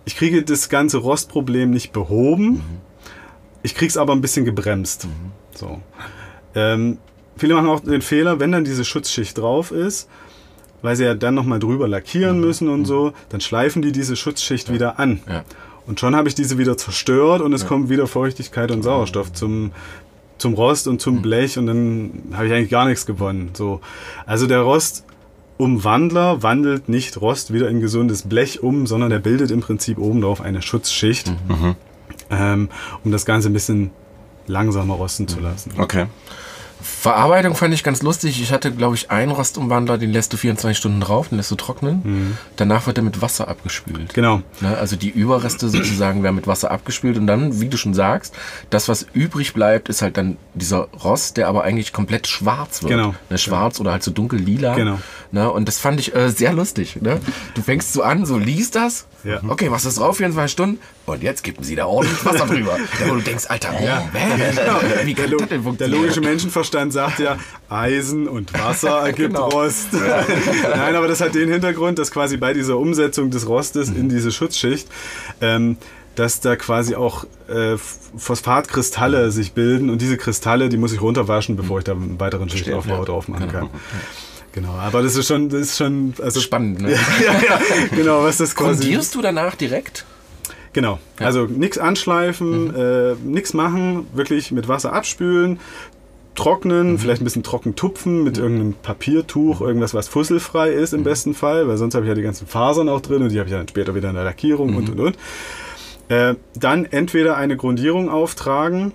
ich kriege das ganze Rostproblem nicht behoben, mhm. ich kriege es aber ein bisschen gebremst. Mhm. So. Ähm, viele machen auch den Fehler, wenn dann diese Schutzschicht drauf ist, weil sie ja dann nochmal drüber lackieren mhm. müssen und mhm. so, dann schleifen die diese Schutzschicht ja. wieder an. Ja. Und schon habe ich diese wieder zerstört und es ja. kommt wieder Feuchtigkeit und Sauerstoff zum, zum Rost und zum mhm. Blech und dann habe ich eigentlich gar nichts gewonnen. So. Also der Rostumwandler wandelt nicht Rost wieder in gesundes Blech um, sondern er bildet im Prinzip oben drauf eine Schutzschicht, mhm. ähm, um das Ganze ein bisschen langsamer rosten zu lassen. Okay. Verarbeitung fand ich ganz lustig. Ich hatte, glaube ich, einen Rostumwandler, den lässt du vierundzwanzig Stunden drauf, den lässt du trocknen. Mhm. Danach wird er mit Wasser abgespült. Genau. Ne, also die Überreste sozusagen werden mit Wasser abgespült und dann, wie du schon sagst, das, was übrig bleibt, ist halt dann dieser Rost, der aber eigentlich komplett schwarz wird. Genau. Ne, schwarz oder halt so dunkel-lila. Genau. Ne, und das fand ich äh, sehr lustig. Ne? Du fängst so an, so liest das. Ja. Okay, was ist drauf? vierundzwanzig Stunden. Und jetzt kippen sie da ordentlich Wasser drüber. Ja, wo du denkst, Alter, ja. oh, wie kann der, das denn funktionieren? Der logische Menschenverstand sagt ja, Eisen und Wasser ergibt genau. Rost. Nein, aber das hat den Hintergrund, dass quasi bei dieser Umsetzung des Rostes in diese Schutzschicht, ähm, dass da quasi auch äh, Phosphatkristalle sich bilden und diese Kristalle, die muss ich runterwaschen, bevor ich da einen weiteren Schichtaufbau ja. drauf machen kann. Genau. Genau, aber das ist schon, das ist schon, also spannend, ne? ja, ja, genau, was das quasi. Grundierst du danach direkt? Genau, ja. Also nichts anschleifen, mhm. äh, nichts machen, wirklich mit Wasser abspülen, trocknen, mhm. vielleicht ein bisschen trocken tupfen mit mhm. irgendeinem Papiertuch, irgendwas, was fusselfrei ist im mhm. besten Fall, weil sonst habe ich ja die ganzen Fasern auch drin und die habe ich dann später wieder in der Lackierung mhm. und und und. Äh, dann entweder eine Grundierung auftragen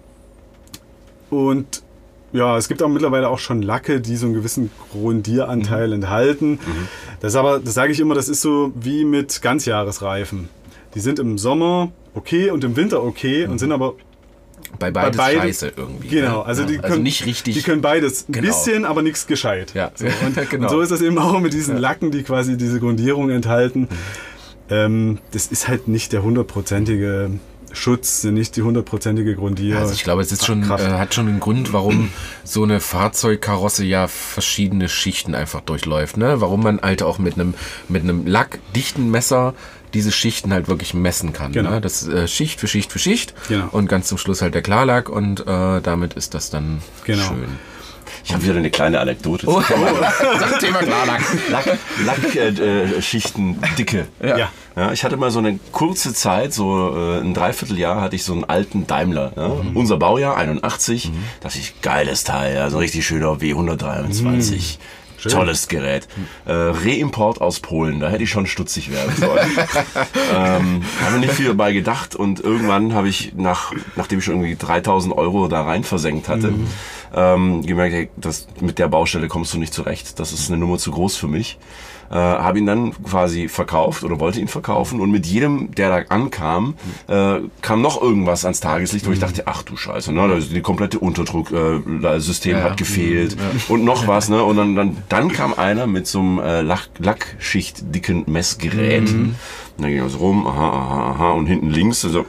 und ja, es gibt auch mittlerweile auch schon Lacke, die so einen gewissen Grundieranteil mhm. enthalten. Mhm. Das aber, das sage ich immer, das ist so wie mit Ganzjahresreifen. Die sind im Sommer okay und im Winter okay mhm. und sind aber bei beides bei beide, scheiße irgendwie. Genau, also, ja, die können, also nicht richtig. Die können beides ein genau. bisschen, aber nichts gescheit. Ja. So, und, genau. und so ist das eben auch mit diesen ja. Lacken, die quasi diese Grundierung enthalten. Mhm. Ähm, das ist halt nicht der hundertprozentige Schutz, nicht die hundertprozentige Grundierung. Also ich glaube, es ist schon, äh, hat schon einen Grund, warum so eine Fahrzeugkarosse ja verschiedene Schichten einfach durchläuft. Ne? Warum man halt auch mit einem mit einem lackdichten Messer diese Schichten halt wirklich messen kann. Genau. Ne? Das äh, Schicht für Schicht für Schicht genau. und ganz zum Schluss halt der Klarlack und äh, damit ist das dann genau. schön. Ich habe wieder eine kleine Anekdote oh, zum oh. Thema Klarlack. Lackschichten, äh, Dicke. Ja. Ja. Ja, ich hatte mal so eine kurze Zeit, so äh, ein Dreivierteljahr, hatte ich so einen alten Daimler. Ja? Mhm. Unser Baujahr, einundachtzig. Mhm. Das ist geiles Teil, also richtig schöner W hundertdreiundzwanzig. Mhm. Schön. Tolles Gerät. Äh, Reimport aus Polen, da hätte ich schon stutzig werden sollen. ähm, habe nicht viel dabei gedacht und irgendwann habe ich, nach, nachdem ich schon irgendwie dreitausend Euro da rein versenkt hatte, mhm. ähm, gemerkt, hey, das, mit der Baustelle kommst du nicht zurecht. Das ist eine Nummer zu groß für mich. Äh, habe ihn dann quasi verkauft oder wollte ihn verkaufen und mit jedem, der da ankam, äh, kam noch irgendwas ans Tageslicht, wo ich dachte, ach du Scheiße, ne, das die komplette Unterdrucksystem äh, ja, hat gefehlt ja. und noch was, ne, und dann, dann, dann kam einer mit so einem äh, Lack, Lackschichtdicken Messgerät, mhm. und dann ging er so rum, aha, aha, aha, und hinten links, so,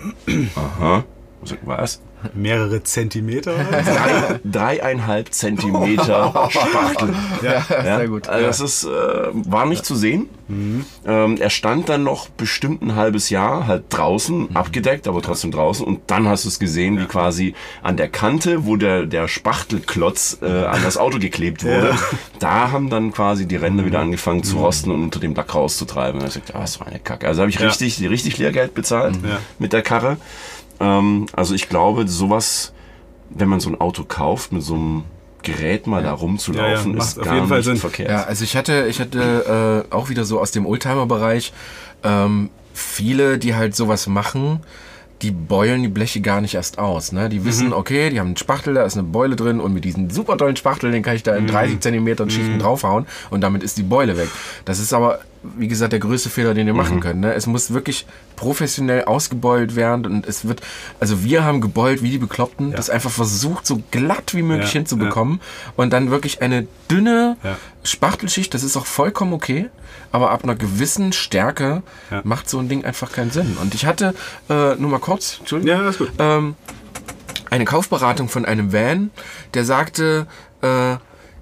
aha, was? Mehrere Zentimeter? Drei, dreieinhalb Zentimeter Spachtel. Ja, ja, sehr gut. Also das ist, äh, war nicht zu sehen. Mhm. Ähm, er stand dann noch bestimmt ein halbes Jahr halt draußen, mhm. abgedeckt, aber trotzdem draußen. Und dann hast du es gesehen, wie quasi an der Kante, wo der, der Spachtelklotz äh, an das Auto geklebt wurde, ja. da haben dann quasi die Ränder wieder angefangen zu rosten und unter dem Lack rauszutreiben. Und ich sagte, ah, das war eine Kacke. Also habe ich ja. richtig, richtig Lehrgeld bezahlt ja. mit der Karre. Ähm, also ich glaube, sowas, wenn man so ein Auto kauft, mit so einem Gerät mal ja. da rumzulaufen, ja, ja, ist auf gar jeden Fall nicht Sinn. verkehrt. Ja, also ich hatte, ich hatte äh, auch wieder so aus dem Oldtimer-Bereich ähm, viele, die halt sowas machen, die beulen die Bleche gar nicht erst aus. Ne? Die wissen, mhm. okay, die haben einen Spachtel, da ist eine Beule drin und mit diesem super tollen Spachtel, den kann ich da in dreißig Zentimetern Schichten mhm. draufhauen und damit ist die Beule weg. Das ist aber, wie gesagt, der größte Fehler, den ihr mhm. machen könnt. Ne? Es muss wirklich professionell ausgebeult werden und es wird, also wir haben gebeult wie die Bekloppten, ja. das einfach versucht, so glatt wie möglich ja. hinzubekommen ja. und dann wirklich eine dünne ja. Spachtelschicht, das ist auch vollkommen okay, aber ab einer gewissen Stärke ja. macht so ein Ding einfach keinen Sinn. Und ich hatte, äh, nur mal kurz, Entschuldigung, ja, ist gut. Ähm, eine Kaufberatung von einem Van, der sagte, äh,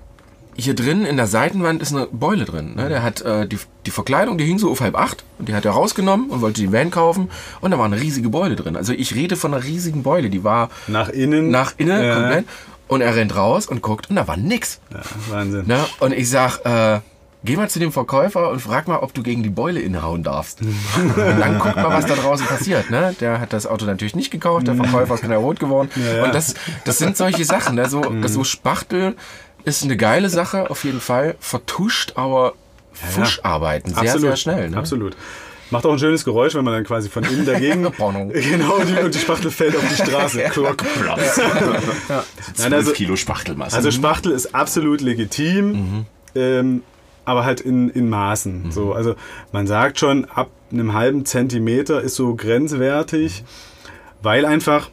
hier drin in der Seitenwand ist eine Beule drin. Ne? Der hat äh, die, die Verkleidung, die hing so auf halb acht und die hat er rausgenommen und wollte den Van kaufen und da war eine riesige Beule drin. Also ich rede von einer riesigen Beule, die war nach innen, nach innen ja. komplett und er rennt raus und guckt und da war nix. Ja, Wahnsinn. Ne? Und ich sag, äh, geh mal zu dem Verkäufer und frag mal, ob du gegen die Beule inhauen darfst. Und dann guck mal, was da draußen passiert. Ne? Der hat das Auto natürlich nicht gekauft, der Verkäufer ist knallrot geworden. Ja, ja. Und das, das sind solche Sachen. Ne? So, mhm. so Spachtel ist eine geile Sache, auf jeden Fall. Vertuscht, aber Fuscharbeiten. Sehr, Absolut. sehr schnell. Ne? Absolut. Macht auch ein schönes Geräusch, wenn man dann quasi von innen dagegen... genau, und die, und die Spachtel fällt auf die Straße. Klock, platz. Ja. zwölf also, Kilo Spachtelmasse. Also Spachtel ist absolut legitim. Mhm. Ähm, aber halt in, in Maßen. Mhm. So, also man sagt schon, ab einem halben Zentimeter ist so grenzwertig, weil einfach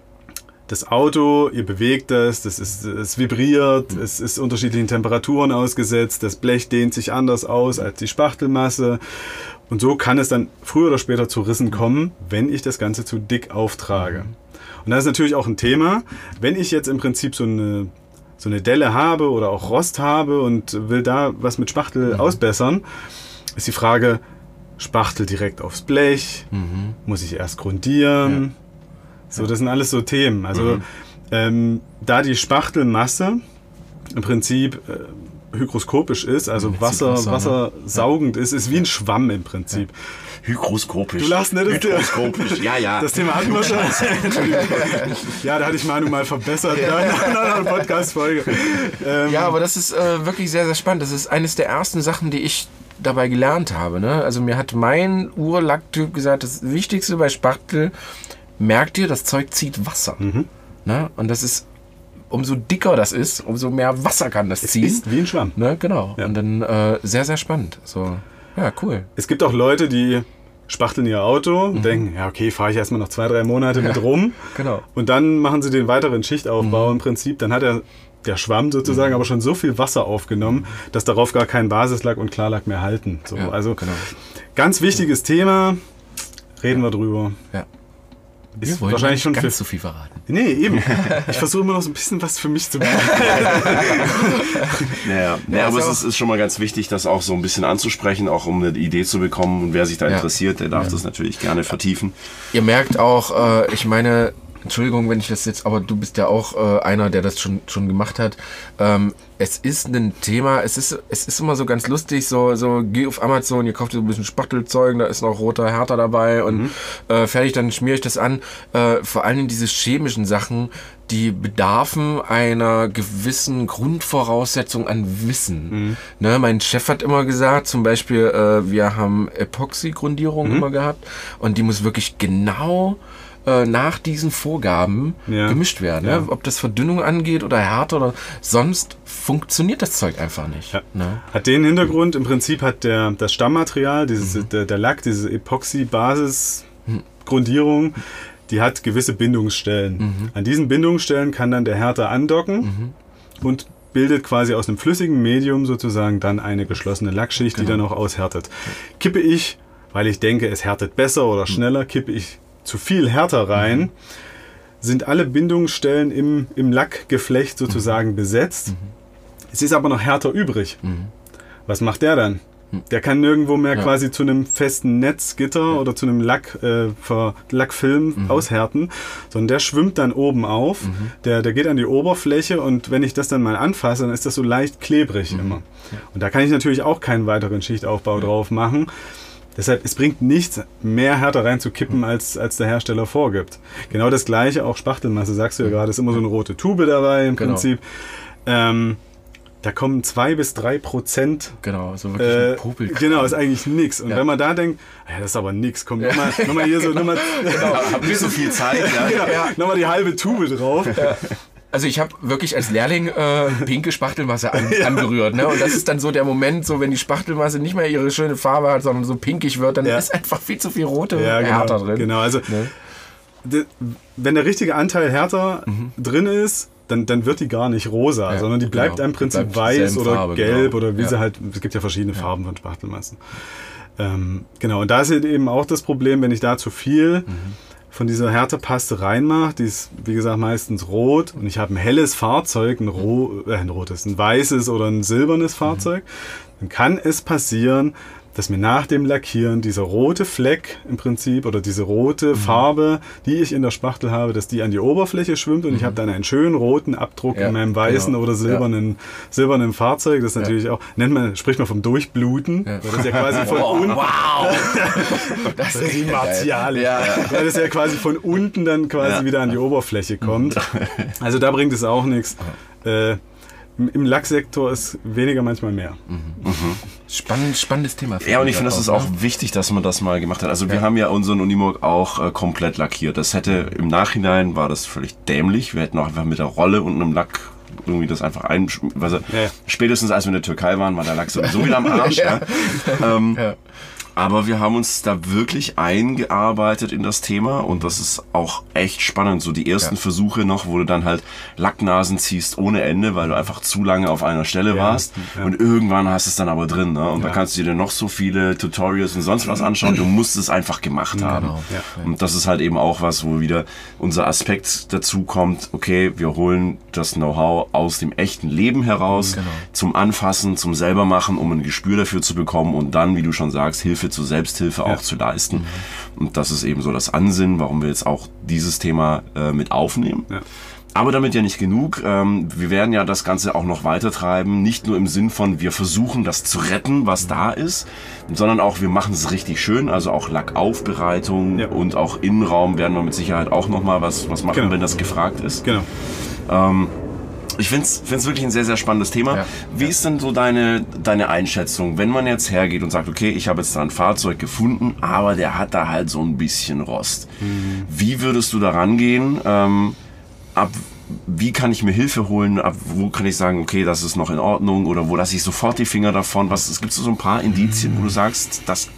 das Auto, ihr bewegt das, das ist, es vibriert, mhm. es ist unterschiedlichen Temperaturen ausgesetzt, das Blech dehnt sich anders aus als die Spachtelmasse und so kann es dann früher oder später zu Rissen kommen, wenn ich das Ganze zu dick auftrage. Mhm. Und das ist natürlich auch ein Thema, wenn ich jetzt im Prinzip so eine so eine Delle habe oder auch Rost habe und will da was mit Spachtel mhm. ausbessern, ist die Frage, Spachtel direkt aufs Blech, mhm. muss ich erst grundieren? Ja. So, das sind alles so Themen. Also mhm. ähm, da die Spachtelmasse im Prinzip äh, hygroskopisch ist, also Wasser, Wasser, wassersaugend ja. ist, ist wie ein Schwamm im Prinzip. Ja. Hygroskopisch. Du lachst, ne? Das Hygroskopisch, ja, ja. Das Thema hatten wir schon. Ja, da hatte ich Manu mal verbessert ja. in einer anderen Podcast-Folge. Ähm, ja, aber das ist äh, wirklich sehr, sehr spannend. Das ist eines der ersten Sachen, die ich dabei gelernt habe. Ne? Also mir hat mein Urlacktyp gesagt, das Wichtigste bei Spachtel, merkt ihr, das Zeug zieht Wasser. Mhm. Ne? Und das ist, umso dicker das ist, umso mehr Wasser kann das ziehen. Es ist wie ein Schwamm. Ne? Genau. Ja. Und dann äh, sehr, sehr spannend. So. Ja, cool. Es gibt auch Leute, die spachteln ihr Auto und mhm. denken, ja okay, fahre ich erstmal noch zwei, drei Monate ja, mit rum. Genau. Und dann machen sie den weiteren Schichtaufbau mhm. im Prinzip. Dann hat er, der Schwamm sozusagen, mhm. aber schon so viel Wasser aufgenommen, dass darauf gar kein Basislack und Klarlack mehr halten. So, ja, also genau. ganz wichtiges Thema, reden wir drüber. Ja. Ist wir wahrscheinlich schon ganz für, so viel verraten. Nee, eben. Ich versuche immer noch so ein bisschen was für mich zu machen. Naja, naja aber es ist, ist schon mal ganz wichtig, das auch so ein bisschen anzusprechen, auch um eine Idee zu bekommen. Und wer sich da ja. interessiert, der darf ja. das natürlich gerne vertiefen. Ihr merkt auch, äh, ich meine, Entschuldigung, wenn ich das jetzt, aber du bist ja auch äh, einer, der das schon, schon gemacht hat. Ähm, es ist ein Thema, es ist, es ist immer so ganz lustig, so, so geh auf Amazon, ihr kauft so ein bisschen Spachtelzeug, da ist noch roter Härter dabei und mhm. äh, fertig, dann schmiere ich das an. Äh, vor allem diese chemischen Sachen, die bedarfen einer gewissen Grundvoraussetzung an Wissen. Mhm. Ne, mein Chef hat immer gesagt, zum Beispiel, äh, wir haben Epoxy-Grundierung mhm. immer gehabt und die muss wirklich genau nach diesen Vorgaben ja. gemischt werden. Ja. Ne? Ob das Verdünnung angeht oder Härte oder sonst funktioniert das Zeug einfach nicht. Ja. Ne? Hat den Hintergrund, im Prinzip hat der, das Stammmaterial, dieses, mhm. der, der Lack, diese Epoxy-Basis-Grundierung, die hat gewisse Bindungsstellen. Mhm. An diesen Bindungsstellen kann dann der Härter andocken mhm. und bildet quasi aus einem flüssigen Medium sozusagen dann eine geschlossene Lackschicht, genau. die dann auch aushärtet. Kippe ich, weil ich denke, es härtet besser oder schneller, kippe ich zu viel Härter rein, mhm. sind alle Bindungsstellen im, im Lackgeflecht sozusagen mhm. besetzt. Mhm. Es ist aber noch Härter übrig. Mhm. Was macht der dann? Der kann nirgendwo mehr ja. quasi zu einem festen Netzgitter ja. oder zu einem Lack, äh, Lackfilm mhm. aushärten, sondern der schwimmt dann oben auf, mhm. der, der geht an die Oberfläche und wenn ich das dann mal anfasse, dann ist das so leicht klebrig mhm. immer. Ja. Und da kann ich natürlich auch keinen weiteren Schichtaufbau ja. drauf machen. Deshalb, es bringt nichts, mehr Härte reinzukippen, als, als der Hersteller vorgibt. Genau das Gleiche, auch Spachtelmasse, sagst du ja gerade, ist immer so eine rote Tube dabei im genau. Prinzip. Ähm, da kommen zwei bis drei Prozent. Genau, so wirklich äh, ein Popelkram. Genau, ist eigentlich nix. Und ja. wenn man da denkt, ja, das ist aber nix, komm, nochmal noch mal hier so, nochmal genau, hab nicht so viel Zeit. Ja. Genau, ja. Nochmal die halbe Tube drauf. Ja. Also ich habe wirklich als Lehrling äh, pinke Spachtelmasse an, ja. angerührt. Ne? Und das ist dann so der Moment, so wenn die Spachtelmasse nicht mehr ihre schöne Farbe hat, sondern so pinkig wird, dann ja. ist einfach viel zu viel rote ja, genau, Härter drin. Genau, also ne? de, wenn der richtige Anteil Härter mhm. drin ist, dann, dann wird die gar nicht rosa, ja, sondern die bleibt genau. im Prinzip bleibt weiß oder Farbe, gelb genau. oder wie ja. sie halt, es gibt ja verschiedene ja. Farben von Spachtelmassen. Ähm, genau, und da ist eben auch das Problem, wenn ich da zu viel mhm. von dieser Härtepaste reinmache, die ist wie gesagt meistens rot und ich habe ein helles Fahrzeug, ein, ro äh, ein rotes, ein weißes oder ein silbernes Fahrzeug, dann kann es passieren, dass mir nach dem Lackieren dieser rote Fleck im Prinzip oder diese rote mhm. Farbe, die ich in der Spachtel habe, dass die an die Oberfläche schwimmt und mhm. ich habe dann einen schönen roten Abdruck ja, in meinem weißen genau. oder silbernen, ja. silbernen Fahrzeug. Das ist natürlich ja. auch, nennt man, spricht man vom Durchbluten. Ja. Weil das ja quasi von oh, unten. Wow! Das ist die Martiale. Ja. Weil das ja quasi von unten dann quasi ja. wieder an die Oberfläche kommt. Also da bringt es auch nichts. Äh, Im Lacksektor ist weniger manchmal mehr. Mhm. Spannend, spannendes Thema. Ja, und ich finde, das ist auch wichtig, dass man das mal gemacht hat. Also wir ja. haben ja unseren Unimog auch äh, komplett lackiert. Das hätte im Nachhinein, war das völlig dämlich. Wir hätten auch einfach mit der Rolle und einem Lack irgendwie das einfach ein... Also ja. Spätestens als wir in der Türkei waren, war der Lack sowieso wieder am Arsch. ja. Ja. Ähm, ja. Aber wir haben uns da wirklich eingearbeitet in das Thema und das ist auch echt spannend. So die ersten ja. Versuche noch, wo du dann halt Lacknasen ziehst ohne Ende, weil du einfach zu lange auf einer Stelle ja. warst ja. und irgendwann hast du es dann aber drin. Ne? Und ja. da kannst du dir noch so viele Tutorials und sonst was anschauen. Du musst es einfach gemacht haben. Genau. Ja. Und das ist halt eben auch was, wo wieder unser Aspekt dazu kommt. Okay, wir holen das Know-how aus dem echten Leben heraus, genau. zum Anfassen, zum Selbermachen, um ein Gespür dafür zu bekommen und dann, wie du schon sagst, Hilfe zur Selbsthilfe ja. auch zu leisten. Mhm. Und das ist eben so das Ansinnen, warum wir jetzt auch dieses Thema äh, mit aufnehmen. Ja. Aber damit ja nicht genug. Ähm, wir werden ja das Ganze auch noch weiter treiben. Nicht nur im Sinn von, wir versuchen das zu retten, was mhm. da ist, sondern auch, wir machen es richtig schön. Also auch Lackaufbereitung ja. und auch Innenraum werden wir mit Sicherheit auch nochmal was, was machen, genau. wenn das gefragt ist. Genau. Ähm, Ich finde es wirklich ein sehr, sehr spannendes Thema. Ja. Wie ist denn so deine, deine Einschätzung, wenn man jetzt hergeht und sagt, okay, ich habe jetzt da ein Fahrzeug gefunden, aber der hat da halt so ein bisschen Rost. Mhm. Wie würdest du da rangehen? Ähm, ab wie kann ich mir Hilfe holen? Ab wo kann ich sagen, okay, das ist noch in Ordnung? Oder wo lasse ich sofort die Finger davon? Was, es gibt so ein paar Indizien, mhm. wo du sagst, das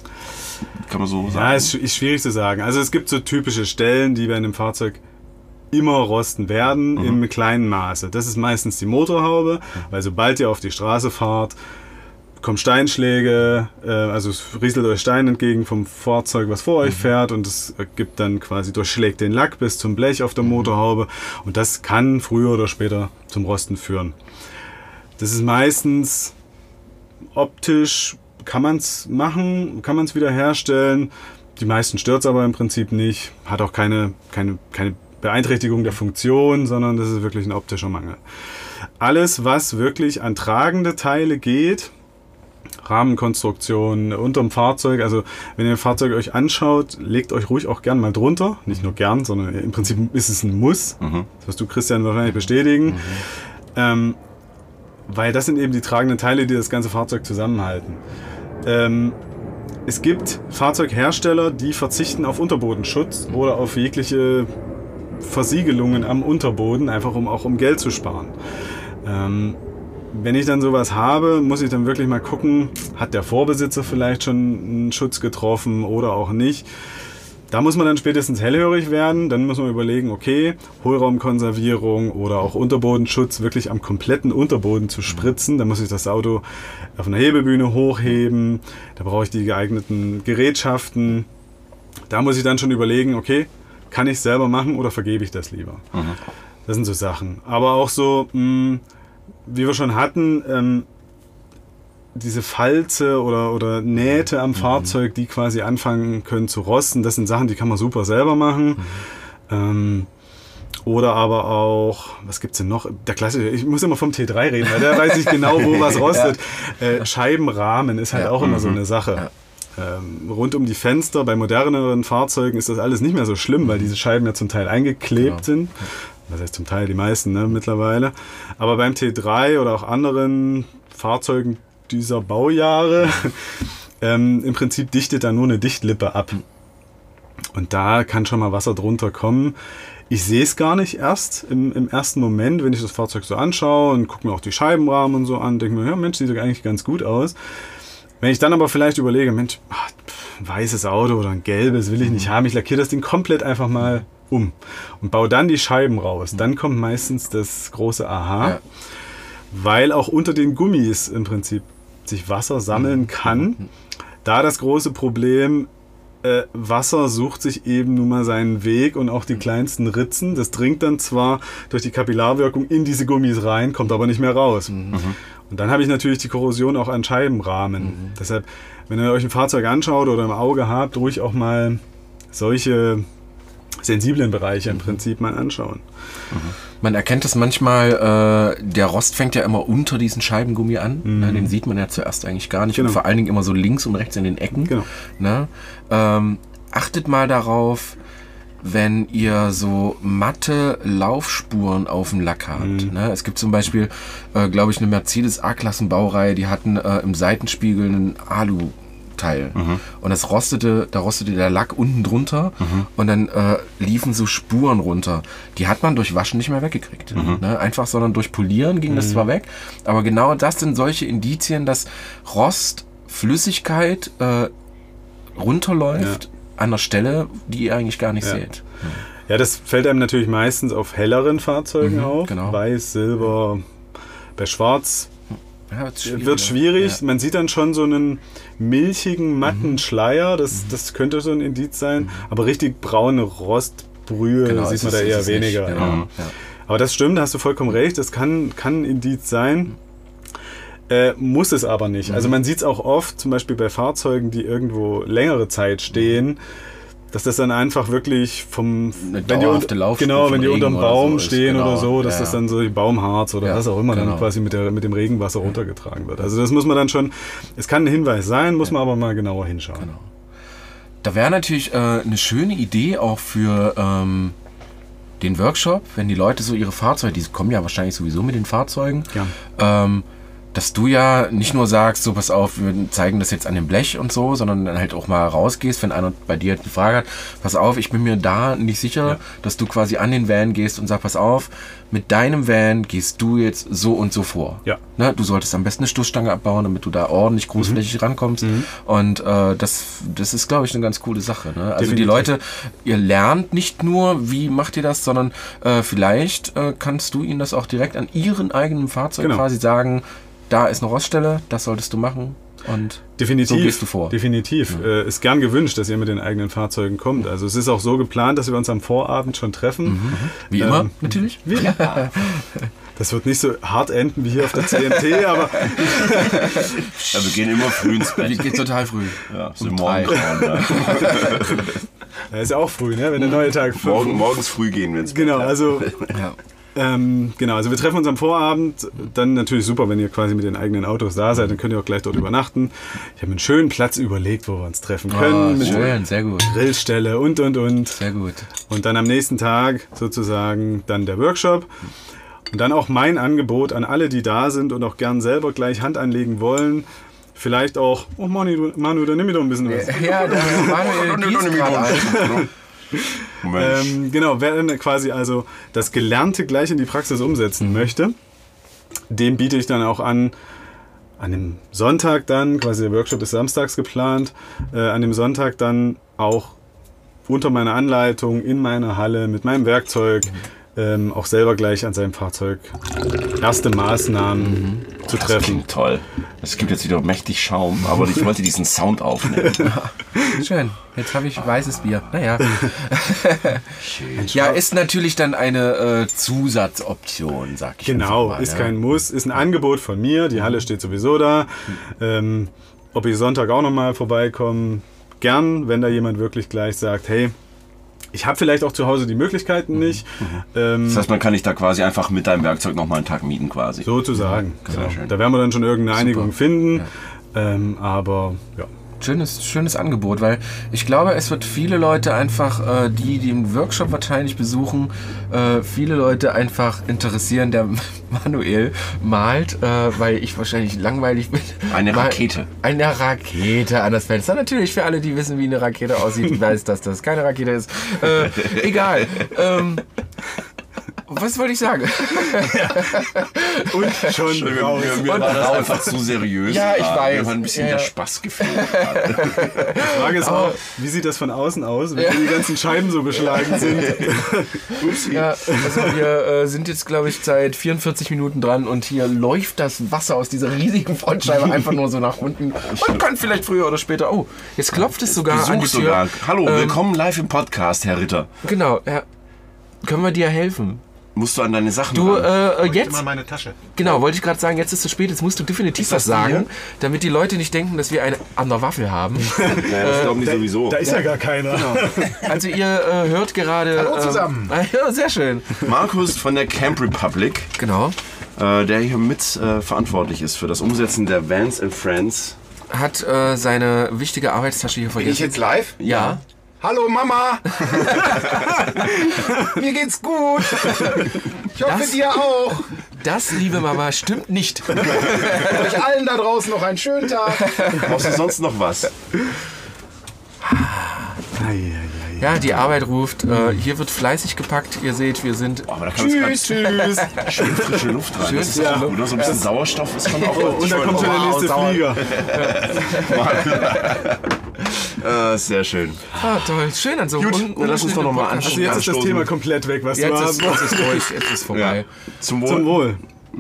kann man so sagen? Ja, ist, ist schwierig zu sagen. Also es gibt so typische Stellen, die bei einem Fahrzeug immer rosten werden, mhm. im kleinen Maße. Das ist meistens die Motorhaube, weil sobald ihr auf die Straße fahrt, kommen Steinschläge, äh, also es rieselt euch Stein entgegen vom Fahrzeug, was vor mhm. euch fährt und es gibt dann quasi, durchschlägt den Lack bis zum Blech auf der Motorhaube und das kann früher oder später zum Rosten führen. Das ist meistens optisch, kann man es machen, kann man es wieder herstellen. Die meisten stört es aber im Prinzip nicht, hat auch keine, keine, keine Beeinträchtigung der Funktion, sondern das ist wirklich ein optischer Mangel. Alles, was wirklich an tragende Teile geht, Rahmenkonstruktion unterm Fahrzeug, also wenn ihr ein Fahrzeug euch anschaut, legt euch ruhig auch gern mal drunter, nicht nur gern, sondern im Prinzip ist es ein Muss, mhm. das wirst du, Christian, wahrscheinlich bestätigen, mhm. ähm, weil das sind eben die tragenden Teile, die das ganze Fahrzeug zusammenhalten. Ähm, es gibt Fahrzeughersteller, die verzichten auf Unterbodenschutz mhm. oder auf jegliche Versiegelungen am Unterboden, einfach um auch um Geld zu sparen. Ähm, wenn ich dann sowas habe, muss ich dann wirklich mal gucken, hat der Vorbesitzer vielleicht schon einen Schutz getroffen oder auch nicht. Da muss man dann spätestens hellhörig werden, dann muss man überlegen, okay, Hohlraumkonservierung oder auch Unterbodenschutz wirklich am kompletten Unterboden zu spritzen. Da muss ich das Auto auf einer Hebebühne hochheben, da brauche ich die geeigneten Gerätschaften. Da muss ich dann schon überlegen, okay, kann ich es selber machen oder vergebe ich das lieber? Mhm. Das sind so Sachen. Aber auch so, mh, wie wir schon hatten, ähm, diese Falze oder, oder Nähte am mhm. Fahrzeug, die quasi anfangen können zu rosten, das sind Sachen, die kann man super selber machen. Mhm. Ähm, oder aber auch, was gibt es denn noch? Der klassische, ich muss immer vom T drei reden, weil der weiß ich genau, wo was rostet. ja. äh, Scheibenrahmen ist halt ja. auch immer mhm. so eine Sache. Ja. Ähm, rund um die Fenster, bei moderneren Fahrzeugen ist das alles nicht mehr so schlimm, weil diese Scheiben ja zum Teil eingeklebt genau. sind. Das heißt zum Teil die meisten ne, mittlerweile. Aber beim T drei oder auch anderen Fahrzeugen dieser Baujahre ähm, im Prinzip dichtet da nur eine Dichtlippe ab. Und da kann schon mal Wasser drunter kommen. Ich sehe es gar nicht erst im, im ersten Moment, wenn ich das Fahrzeug so anschaue und gucke mir auch die Scheibenrahmen und so an, denke mir, ja Mensch, sieht doch eigentlich ganz gut aus. Wenn ich dann aber vielleicht überlege, Mensch, ach, ein weißes Auto oder ein gelbes will ich nicht haben, ich lackiere das Ding komplett einfach mal um und baue dann die Scheiben raus. Dann kommt meistens das große Aha, ja. weil auch unter den Gummis im Prinzip sich Wasser sammeln kann. Da das große Problem, äh, Wasser sucht sich eben nun mal seinen Weg und auch die kleinsten Ritzen. Das dringt dann zwar durch die Kapillarwirkung in diese Gummis rein, kommt aber nicht mehr raus. Mhm. Und dann habe ich natürlich die Korrosion auch an Scheibenrahmen. Mhm. Deshalb, wenn ihr euch ein Fahrzeug anschaut oder im Auge habt, ruhig auch mal solche sensiblen Bereiche im Prinzip mal anschauen. Mhm. Man erkennt es manchmal, äh, der Rost fängt ja immer unter diesen Scheibengummi an. Mhm. Na, den sieht man ja zuerst eigentlich gar nicht. Genau. Und vor allen Dingen immer so links und rechts in den Ecken. Genau. Na, ähm, achtet mal darauf, wenn ihr so matte Laufspuren auf dem Lack habt. Mhm. Ne? Es gibt zum Beispiel, äh, glaube ich, eine Mercedes A-Klassen-Baureihe, die hatten äh, im Seitenspiegel einen Alu Teil. Mhm. Und das rostete, da rostete der Lack unten drunter mhm. und dann äh, liefen so Spuren runter. Die hat man durch Waschen nicht mehr weggekriegt. Mhm. Ne? Einfach, sondern durch Polieren ging mhm. das zwar weg, aber genau das sind solche Indizien, dass Rost, Flüssigkeit äh, runterläuft ja. an einer Stelle, die ihr eigentlich gar nicht ja. seht. Ja. ja, das fällt einem natürlich meistens auf helleren Fahrzeugen Mhm, auf. genau. Weiß, Silber, bei Schwarz Ja, wird's schwierig. wird schwierig. Ja. Man sieht dann schon so einen milchigen, matten Mhm. Schleier. Das, das könnte so ein Indiz sein. Aber richtig braune Rostbrühe Genau, sieht es man ist- da es eher ist nicht, weniger. genau. Ja. Ja. Aber das stimmt, da hast du vollkommen recht. Das kann, kann ein Indiz sein. Äh, muss es aber nicht. Mhm. Also man sieht es auch oft, zum Beispiel bei Fahrzeugen, die irgendwo längere Zeit stehen, dass das dann einfach wirklich vom... Eine wenn die, dauerhafte Laufspur genau, vom wenn die Regen unterm oder Baum so ist, stehen genau. oder so, dass Ja, das ja. dann so Baumharz oder Ja, was auch immer genau. dann quasi mit, der, mit dem Regenwasser runtergetragen wird. Also das muss man dann schon... Es kann ein Hinweis sein, muss man aber mal genauer hinschauen. Genau. Da wäre natürlich äh, eine schöne Idee auch für ähm, den Workshop, wenn die Leute so ihre Fahrzeuge, die kommen ja wahrscheinlich sowieso mit den Fahrzeugen, Ja. ähm, dass du ja nicht nur sagst, so pass auf, wir zeigen das jetzt an dem Blech und so, sondern dann halt auch mal rausgehst, wenn einer bei dir die Frage hat, pass auf, ich bin mir da nicht sicher, Ja. dass du quasi an den Van gehst und sagst, pass auf, mit deinem Van gehst du jetzt so und so vor. Ja. Ne, du solltest am besten eine Stoßstange abbauen, damit du da ordentlich großflächig rankommst. Mhm. Und äh, das, das ist, glaube ich, eine ganz coole Sache. Ne? Also die Definitiv. Leute, ihr lernt nicht nur, wie macht ihr das, sondern äh, vielleicht äh, kannst du ihnen das auch direkt an ihren eigenen Fahrzeug Genau. quasi sagen, da ist eine Roststelle, das solltest du machen und Definitiv. so gehst du vor. Definitiv. Ja. Äh, ist gern gewünscht, dass ihr mit den eigenen Fahrzeugen kommt. Also es ist auch so geplant, dass wir uns am Vorabend schon treffen. Wie Ähm, immer, natürlich. Wie? Das wird nicht so hart enden wie hier auf der C M T, aber Ja, wir gehen immer früh ins Wie Bett. geht total früh. Ja, so Um morgen, drei. ja. da ist ja auch früh, ne? wenn der neue Tag fünf- morgen, morgens früh gehen wir ins Bett. Genau, also Ja. ähm, genau, also wir treffen uns am Vorabend. Dann natürlich super, wenn ihr quasi mit den eigenen Autos da seid, dann könnt ihr auch gleich dort übernachten. Ich habe einen schönen Platz überlegt, wo wir uns treffen können. Ah, mit schön, sehr gut. Grillstelle und und und. Sehr gut. Und dann am nächsten Tag sozusagen dann der Workshop. Und dann auch mein Angebot an alle, die da sind und auch gern selber gleich Hand anlegen wollen. Vielleicht auch, oh Manu, du, Manu, dann nimm mir doch ein bisschen was. Ja, der Manuel gießt gerade ein. Mensch. Ähm, genau, wer dann quasi also das Gelernte gleich in die Praxis umsetzen Mhm. möchte, dem biete ich dann auch an, an dem Sonntag dann, quasi der Workshop ist samstags geplant, äh, an dem Sonntag dann auch unter meiner Anleitung in meiner Halle mit meinem Werkzeug ähm, auch selber gleich an seinem Fahrzeug erste Maßnahmen zu Das treffen. klingt toll. Es gibt jetzt wieder mächtig Schaum, aber ich wollte diesen Sound aufnehmen. Schön. Jetzt habe ich weißes Bier. Naja. Ja, ist natürlich dann eine äh, Zusatzoption, sag ich Genau, einfach mal, ist ja. kein Muss, ist ein Angebot von mir. Die Halle steht sowieso da. Ähm, ob ich Sonntag auch nochmal vorbeikomme, gern, wenn da jemand wirklich gleich sagt, hey, ich habe vielleicht auch zu Hause die Möglichkeiten nicht. Ähm, Das heißt, man kann dich da quasi einfach mit deinem Werkzeug nochmal einen Tag mieten quasi. sozusagen. Sehr Genau. schön. Da werden wir dann schon irgendeine Super. Einigung finden. Ähm, aber ja. Schönes, schönes Angebot, weil ich glaube, es wird viele Leute einfach, äh, die, die den Workshop wahrscheinlich besuchen, äh, viele Leute einfach interessieren, der Manuel malt, äh, weil ich wahrscheinlich langweilig bin. Eine Mal- Rakete. Eine Rakete an das Fenster. Natürlich für alle, die wissen, wie eine Rakete aussieht, weiß, dass das keine Rakete ist. Äh, egal. Ähm, was wollte ich sagen? Und schon Mir, raus. mir, mir war das einfach zu seriös. Ja, ich gerade. weiß. Mir war ein bisschen Ja, ja. der Spaß gefehlt. Die Frage ist auch, wie sieht das von außen aus, wenn die ganzen Scheiben so beschlagen sind? Ja, also wir äh, sind jetzt, glaube ich, seit vierundvierzig Minuten dran und hier läuft das Wasser aus dieser riesigen Frontscheibe einfach nur so nach unten. Man kann vielleicht früher oder später. Oh, jetzt klopft es sogar an die Besuch Tür. sogar. Hallo, Ähm, willkommen live im Podcast, Herr Ritter. Genau, ja. Können wir dir helfen? Musst du an deine Sachen Du, ran? äh, Immer jetzt, meine Tasche. genau, wollte ich gerade sagen, jetzt ist es zu spät, jetzt musst du definitiv Ist was das die sagen, hier? damit die Leute nicht denken, dass wir eine an der Waffel haben. Naja, das glauben die sowieso. Da ist ja gar keiner. Also ihr äh, hört gerade... Hallo zusammen. Ähm, ja, sehr schön. Markus von der Camp Republic, Genau. äh, der hier mit äh, verantwortlich ist für das Umsetzen der Vans and Friends. Hat äh, seine wichtige Arbeitstasche hier Bin ich vergessen. jetzt live? Ja. Hallo Mama! Mir geht's gut! Ich hoffe Das- dir auch! Das, liebe Mama, stimmt nicht. Euch allen da draußen noch einen schönen Tag! Brauchst du sonst noch was? Ja, die Arbeit ruft. Äh, hier wird fleißig gepackt. Ihr seht, wir sind... Aber da kann es Tschüss! ganz schön frische Luft rein. Das ist auch gut, ne? So ein bisschen Sauerstoff ist schon auch Und dann kommt schon der nächste Flieger. äh, Sehr schön. Ah, toll. Schön an so Gut, un- dann lass uns doch noch mal Podcast. Also jetzt ist das Anstoßen. Thema komplett weg, was du Jetzt hast. ist, jetzt ist durch. Jetzt ist vorbei. Zum Wohl. Zum Wohl.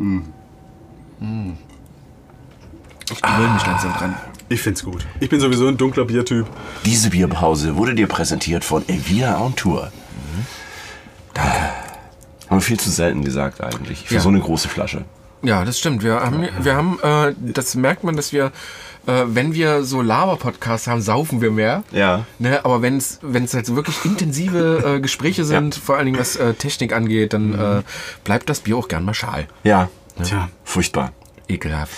Ich gewöhne mich langsam dran. Ich find's gut. Ich bin sowieso ein dunkler Biertyp. Diese Bierpause wurde dir präsentiert von Evina on Tour. Danke. Haben wir viel zu selten gesagt eigentlich. Für Ja. so eine große Flasche. Ja, das stimmt. Wir haben, wir haben äh, das merkt man, dass wir, äh, wenn wir so Laber-Podcasts haben, saufen wir mehr. Ja. Ne, aber wenn es wenn es halt wirklich intensive äh, Gespräche sind, vor allen Dingen was äh, Technik angeht, dann äh, bleibt das Bier auch gern mal schal. Ja. Tja. Furchtbar. Ekelhaft.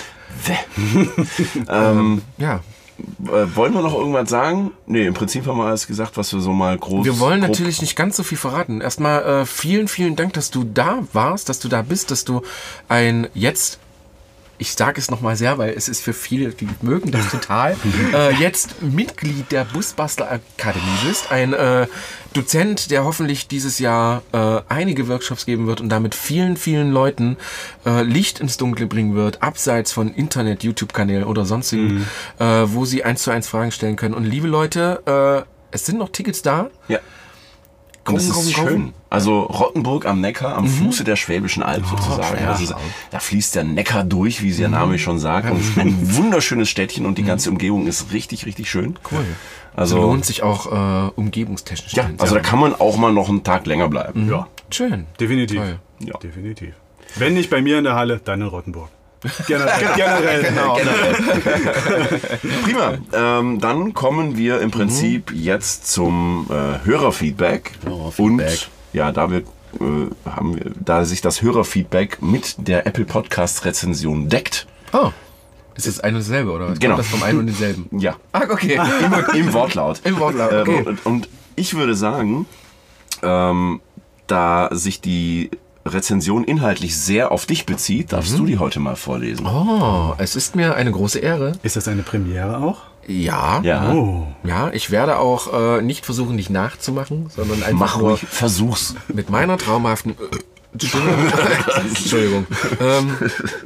ähm, Ja. äh, wollen wir noch irgendwas sagen? Nee, im Prinzip haben wir alles gesagt, was wir so mal groß... Wir wollen grob- natürlich nicht ganz so viel verraten. Erstmal äh, vielen, vielen Dank, dass du da warst, dass du da bist, dass du ein jetzt, ich sage es nochmal sehr, weil es ist für viele, die mögen das total, äh, jetzt Mitglied der Busbastler Akademie bist. Ein äh, Dozent, der hoffentlich dieses Jahr äh, einige Workshops geben wird und damit vielen, vielen Leuten äh, Licht ins Dunkle bringen wird, abseits von Internet, YouTube-Kanälen oder sonstigen, äh, wo sie eins zu eins Fragen stellen können. Und liebe Leute, äh, es sind noch Tickets da. Ja. Und das Kaufen, ist kaufen, schön. kaufen. Also Rottenburg am Neckar, am Fuße der Schwäbischen Alb sozusagen. ja. Das ist, da fließt der Neckar durch, wie der Name schon sagt. Und es ist ein wunderschönes Städtchen und die ganze Umgebung ist richtig, richtig schön. Cool. Also, Also lohnt sich auch äh, umgebungstechnisch. ja, also da kann man auch mal noch einen Tag länger bleiben. Ja, Schön. definitiv. Toll. Ja. Definitiv. Wenn nicht bei mir in der Halle, dann in Rottenburg. Generell. Generell. Genau. Prima. Ähm, dann kommen wir im Prinzip jetzt zum äh, Hörerfeedback. Hörerfeedback. Und ja, da wir, äh, haben wir, da sich das Hörerfeedback mit der Apple Podcast Rezension deckt. Oh. Ist das ein und dasselbe, oder? was? Genau. Kommt das vom einen und denselben? Ja. Ah, okay. Im, im Wortlaut. Im Wortlaut, Äh, okay. und, und ich würde sagen, ähm, da sich die Rezension inhaltlich sehr auf dich bezieht, darfst du die heute mal vorlesen. Oh, es ist mir eine große Ehre. Ist das eine Premiere auch? Ja. Ja. Oh. Ja, ich werde auch äh, nicht versuchen, dich nachzumachen, sondern einfach Mach nur ruhig, versuch's. mit meiner traumhaften äh, Stimme. Entschuldigung. Ähm,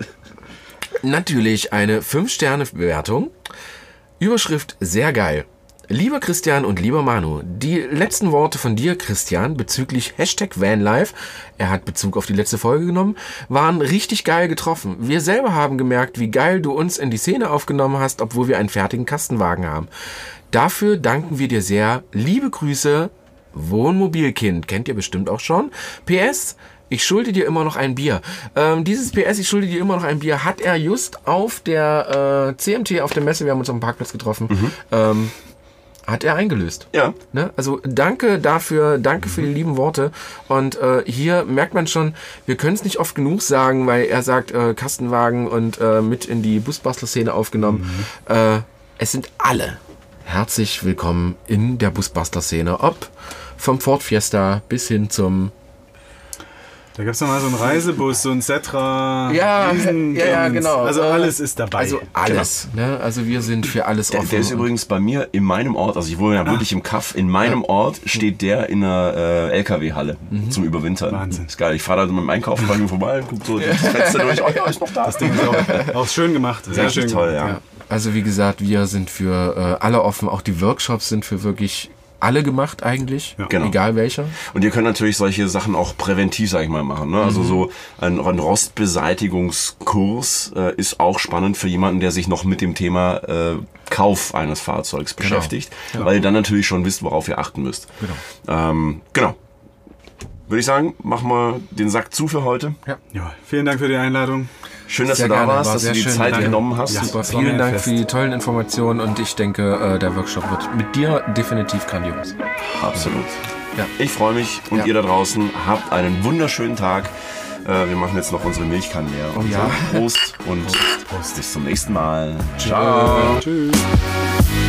natürlich eine fünf Sterne Bewertung. Überschrift sehr geil. Lieber Christian und lieber Manu, die letzten Worte von dir, Christian, bezüglich Hashtag Vanlife, er hat Bezug auf die letzte Folge genommen, waren richtig geil getroffen. Wir selber haben gemerkt, wie geil du uns in die Szene aufgenommen hast, obwohl wir einen fertigen Kastenwagen haben. Dafür danken wir dir sehr. Liebe Grüße, Wohnmobilkind, kennt ihr bestimmt auch schon. P S, ich schulde dir immer noch ein Bier. Ähm, dieses P S, ich schulde dir immer noch ein Bier, hat er just auf der äh, C M T, auf der Messe, wir haben uns auf dem Parkplatz getroffen, Mhm. ähm, hat er eingelöst. Ja. Ne? Also danke dafür, danke für die lieben Worte. Und äh, hier merkt man schon, wir können es nicht oft genug sagen, weil er sagt, äh, Kastenwagen und äh, mit in die Busbastler-Szene aufgenommen. Mhm. Äh, es sind alle herzlich willkommen in der Busbastler-Szene. Ob vom Ford Fiesta bis hin zum Da gab es noch mal so einen Reisebus, so ein Setra. Ja, Riesen- ja, ja, genau. Also Äh, alles ist dabei. Also alles. Ne? Also wir sind für alles Der, offen. der ist übrigens bei mir in meinem Ort, also ich wohne ja wirklich im Kaff, in meinem Ort steht der in einer äh, L K W-Halle zum Überwintern. Wahnsinn. Ist geil. Ich fahre da mit dem Einkaufen bei mir vorbei und guck so das Fenster durch. Oh ja, ist noch da. Das Ding ist auch, auch schön gemacht. Sehr Richtig schön toll, gemacht. ja. Ja. Also wie gesagt, wir sind für äh, alle offen. Auch die Workshops sind für wirklich alle gemacht eigentlich. Ja. Genau. Egal welcher. Und ihr könnt natürlich solche Sachen auch präventiv, sag ich mal, machen. Ne? Also so ein, ein Rostbeseitigungskurs äh, ist auch spannend für jemanden, der sich noch mit dem Thema äh, Kauf eines Fahrzeugs beschäftigt, Genau. weil ihr dann natürlich schon wisst, worauf ihr achten müsst. Genau. Ähm, genau. Würde ich sagen, machen wir den Sack zu für heute. Ja, vielen Dank für die Einladung. Schön, dass Sehr du da gerne, warst, war dass du sehr die schön. Zeit Danke. genommen hast. Ja. Super, Das war mir vielen ein Dank Fest. für die tollen Informationen und ich denke, äh, der Workshop wird mit dir definitiv grandios. Absolut. Ja. Ich freue mich und Ja. ihr da draußen habt einen wunderschönen Tag. Äh, wir machen jetzt noch unsere Milchkannen leer. Und ja. so, Prost und Prost. Bis zum nächsten Mal. Ciao. Tschüss.